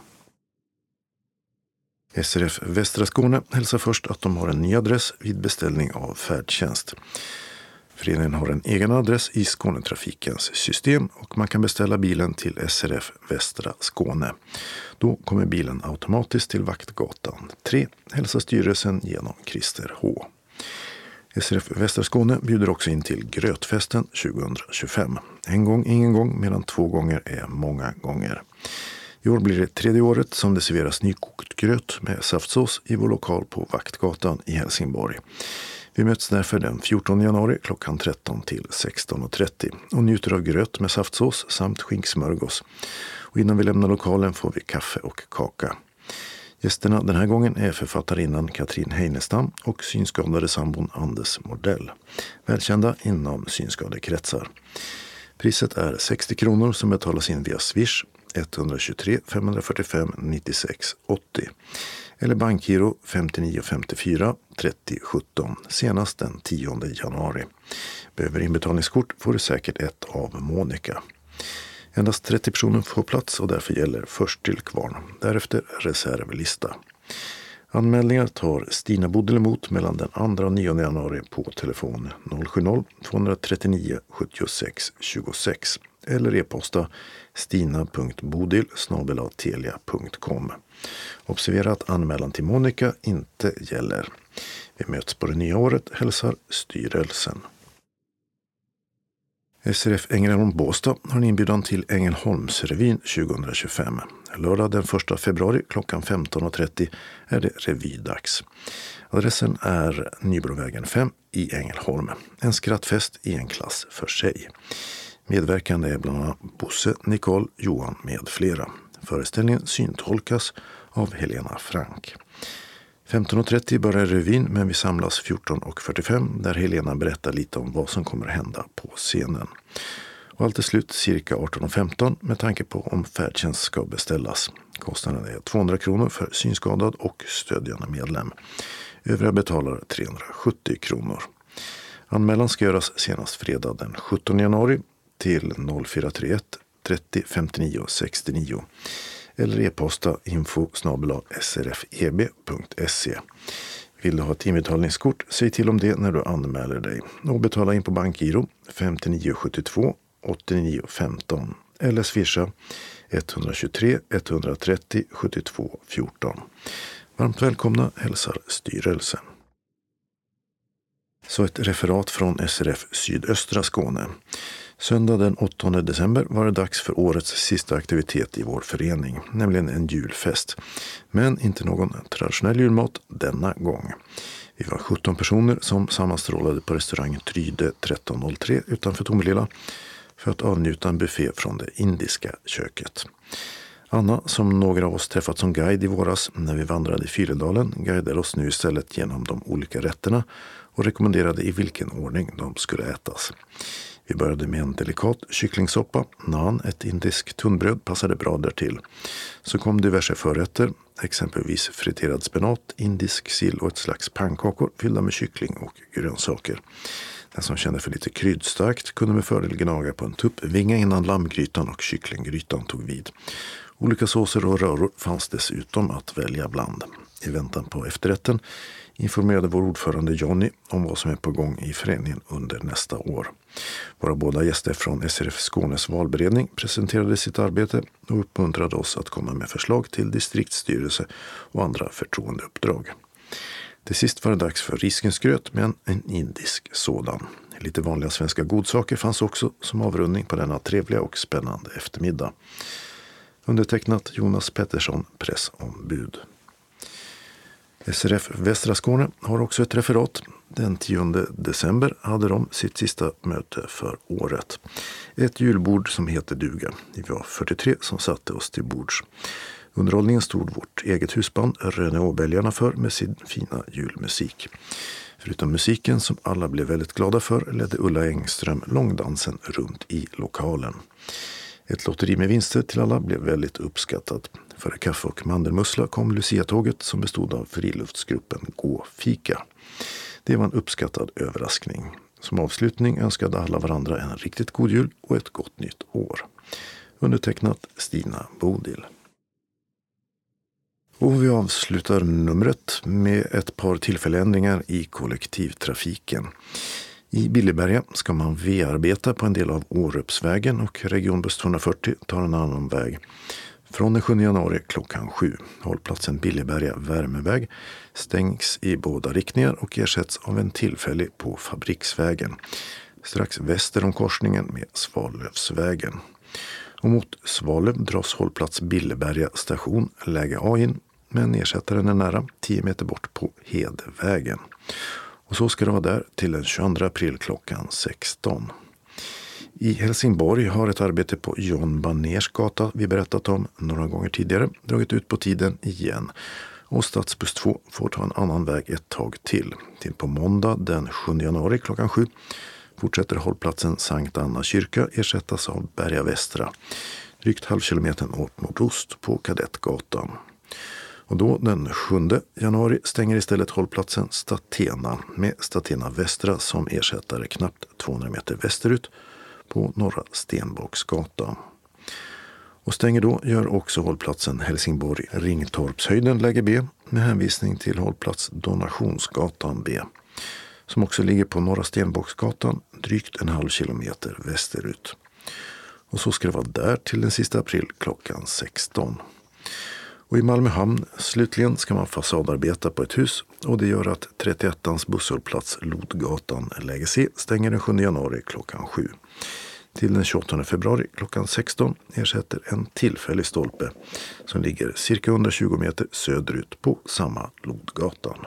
SRF Västra Skåne hälsar först att de har en ny adress vid beställning av färdtjänst. Föreningen har en egen adress i Skånetrafikens system och man kan beställa bilen till SRF Västra Skåne. Då kommer bilen automatiskt till Vaktgatan 3, hälsar styrelsen genom Christer H. SRF Västra Skåne bjuder också in till Grötfesten 2025. En gång, ingen gång, medan 2 gånger är många gånger. I år blir det 3:e året som det serveras nykokt gröt med saftsås i vår lokal på Vaktgatan i Helsingborg. Vi möts därför den 14 januari klockan 13 till 16.30 och njuter av gröt med saftsås samt skinksmörgås. Och innan vi lämnar lokalen får vi kaffe och kaka. Gästerna den här gången är författarinnan Katrin Heinestam och synskadade sambon Anders Mordell, välkända inom synskadekretsar. Priset är 60 kronor som betalas in via Swish 123 545 96 80 eller bankgiro 5954 30 17 senast den 10 januari. Behöver inbetalningskort får du säkert ett av Monica. Endast 30 personer får plats och därför gäller först till kvarn. Därefter reservlista. Anmälningar tar Stina Bodil emot mellan den 2 och 9 januari på telefon 070-239 76 26 eller e-posta stina.bodil@telia.com. Observera att anmälan till Monica inte gäller. Vi möts på det nya året, hälsar styrelsen. SRF Ängelholm Båstad har en inbjudan till Ängelholmsrevyn 2025. Lördag den 1 februari klockan 15.30 är det revydags. Adressen är Nybrovägen 5 i Ängelholm. En skrattfest i en klass för sig. Medverkande är bland annat Bosse, Nicole, Johan med flera. Föreställningen syntolkas av Helena Frank. 15.30 börjar revyn, men vi samlas 14.45 där Helena berättar lite om vad som kommer hända på scenen. Och allt är slut cirka 18.15 med tanke på om färdtjänst ska beställas. Kostnaden är 200 kronor för synskadad och stödjande medlem. Övriga betalar 370 kronor. Anmälan ska göras senast fredag den 17 januari till 0431 30 59 69 eller e-posta info@srfeb.se. Vill du ha ett inbetalningskort, säg till om det när du anmäler dig och betala in på bankgiro 5972 89 15 eller swisha 123 130 72 14. Varmt välkomna hälsar styrelsen. Så ett referat från SRF Sydöstra Skåne. Söndag den 8 december var det dags för årets sista aktivitet i vår förening, nämligen en julfest. Men inte någon traditionell julmat denna gång. Vi var 17 personer som sammanstrålade på restaurang Tryde 1303 utanför Tomelilla för att avnjuta en buffé från det indiska köket. Anna, som några av oss träffat som guide i våras när vi vandrade i Fyredalen, guidade oss nu istället genom de olika rätterna och rekommenderade i vilken ordning de skulle ätas. Vi började med en delikat kycklingsoppa, naan, ett indiskt tunnbröd passade bra därtill. Så kom diverse förrätter, exempelvis friterad spenat, indisk sill och ett slags pannkakor fyllda med kyckling och grönsaker. Den som kände för lite kryddstarkt kunde med fördel gnaga på en tuppvinge innan lammgrytan och kycklinggrytan tog vid. Olika såser och röror fanns dessutom att välja bland. I väntan på efterrätten informerade vår ordförande Johnny om vad som är på gång i föreningen under nästa år. Våra båda gäster från SRF Skånes valberedning presenterade sitt arbete och uppmuntrade oss att komma med förslag till distriktsstyrelse och andra förtroendeuppdrag. Till sist var det dags för risgrynsgröt med en indisk sådan. Lite vanliga svenska godsaker fanns också som avrundning på denna trevliga och spännande eftermiddag. Undertecknat Jonas Pettersson, pressombud. SRF Västra Skåne har också ett referat. Den 10 december hade de sitt sista möte för året. Ett julbord som heter duga. Vi var 43 som satte oss till bords. Underhållningen stod vårt eget husband Renault-bälgarna för med sin fina julmusik. Förutom musiken som alla blev väldigt glada för ledde Ulla Engström långdansen runt i lokalen. Ett lotteri med vinster till alla blev väldigt uppskattat. Före kaffe och mandelmussla kom Lucia-tåget som bestod av friluftsgruppen Gå Fika. Det var en uppskattad överraskning. Som avslutning önskade alla varandra en riktigt god jul och ett gott nytt år. Undertecknat Stina Bodil. Och vi avslutar numret med ett par tillfälleändringar i kollektivtrafiken. I Billeberga ska man V-arbeta på en del av Årupsvägen och regionbuss 240 tar en annan väg. Från den 7 januari klockan 7. Hållplatsen Billeberga Värmeväg stängs i båda riktningar och ersätts av en tillfällig på Fabriksvägen. Strax väster om korsningen med Svalövsvägen. Och mot Svalöv dras hållplats Billeberga station läge A in, men ersättaren är nära 10 meter bort på Hedvägen. Och så ska det vara där till den 22 april klockan 16. I Helsingborg har ett arbete på John Baners gata vi berättat om några gånger tidigare dragit ut på tiden igen. Och stadsbuss 2 får ta en annan väg ett tag till på måndag den 7 januari klockan 7. Fortsätter hållplatsen Sankt Anna kyrka ersättas av Berga Västra. Drygt halvkilometern åt nordost på Kadettgatan. Och då den 7 januari stänger istället hållplatsen Statena med Statena Västra som ersättare knappt 200 meter västerut på Norra Stenbocksgatan. Och stänger då gör också hållplatsen Helsingborg Ringtorpshöjden läge B med hänvisning till hållplats Donationsgatan B som också ligger på Norra Stenbocksgatan drygt en halv kilometer västerut. Och så ska det vara där till den sista april klockan 16. Och i Malmö hamn slutligen ska man fasadarbeta på ett hus och det gör att 31ans busshållplats Lodgatan läge C stänger den 7 januari klockan 7. Till den 28 februari klockan 16 ersätter en tillfällig stolpe som ligger cirka 120 meter söderut på samma Lodgatan.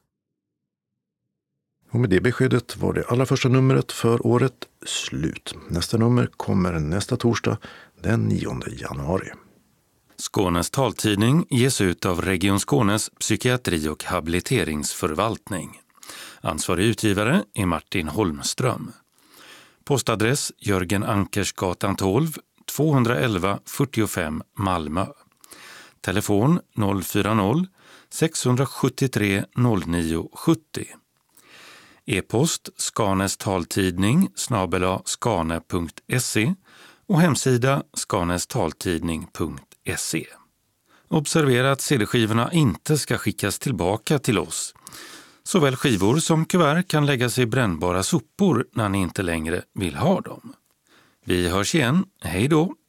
Och med det beskedet var det allra första numret för året slut. Nästa nummer kommer nästa torsdag den 9 januari. Skånes taltidning ges ut av Region Skånes psykiatri- och habiliteringsförvaltning. Ansvarig utgivare är Martin Holmström. Postadress Jörgen Ankersgatan 12, 211 45 Malmö. Telefon 040 673 0970. E-post skanestaltidning @skane.se och hemsida skanestaltidning.se. Observera att CD-skivorna inte ska skickas tillbaka till oss. Såväl skivor som kuvert kan läggas i brännbara sopor när ni inte längre vill ha dem. Vi hörs igen, hej då!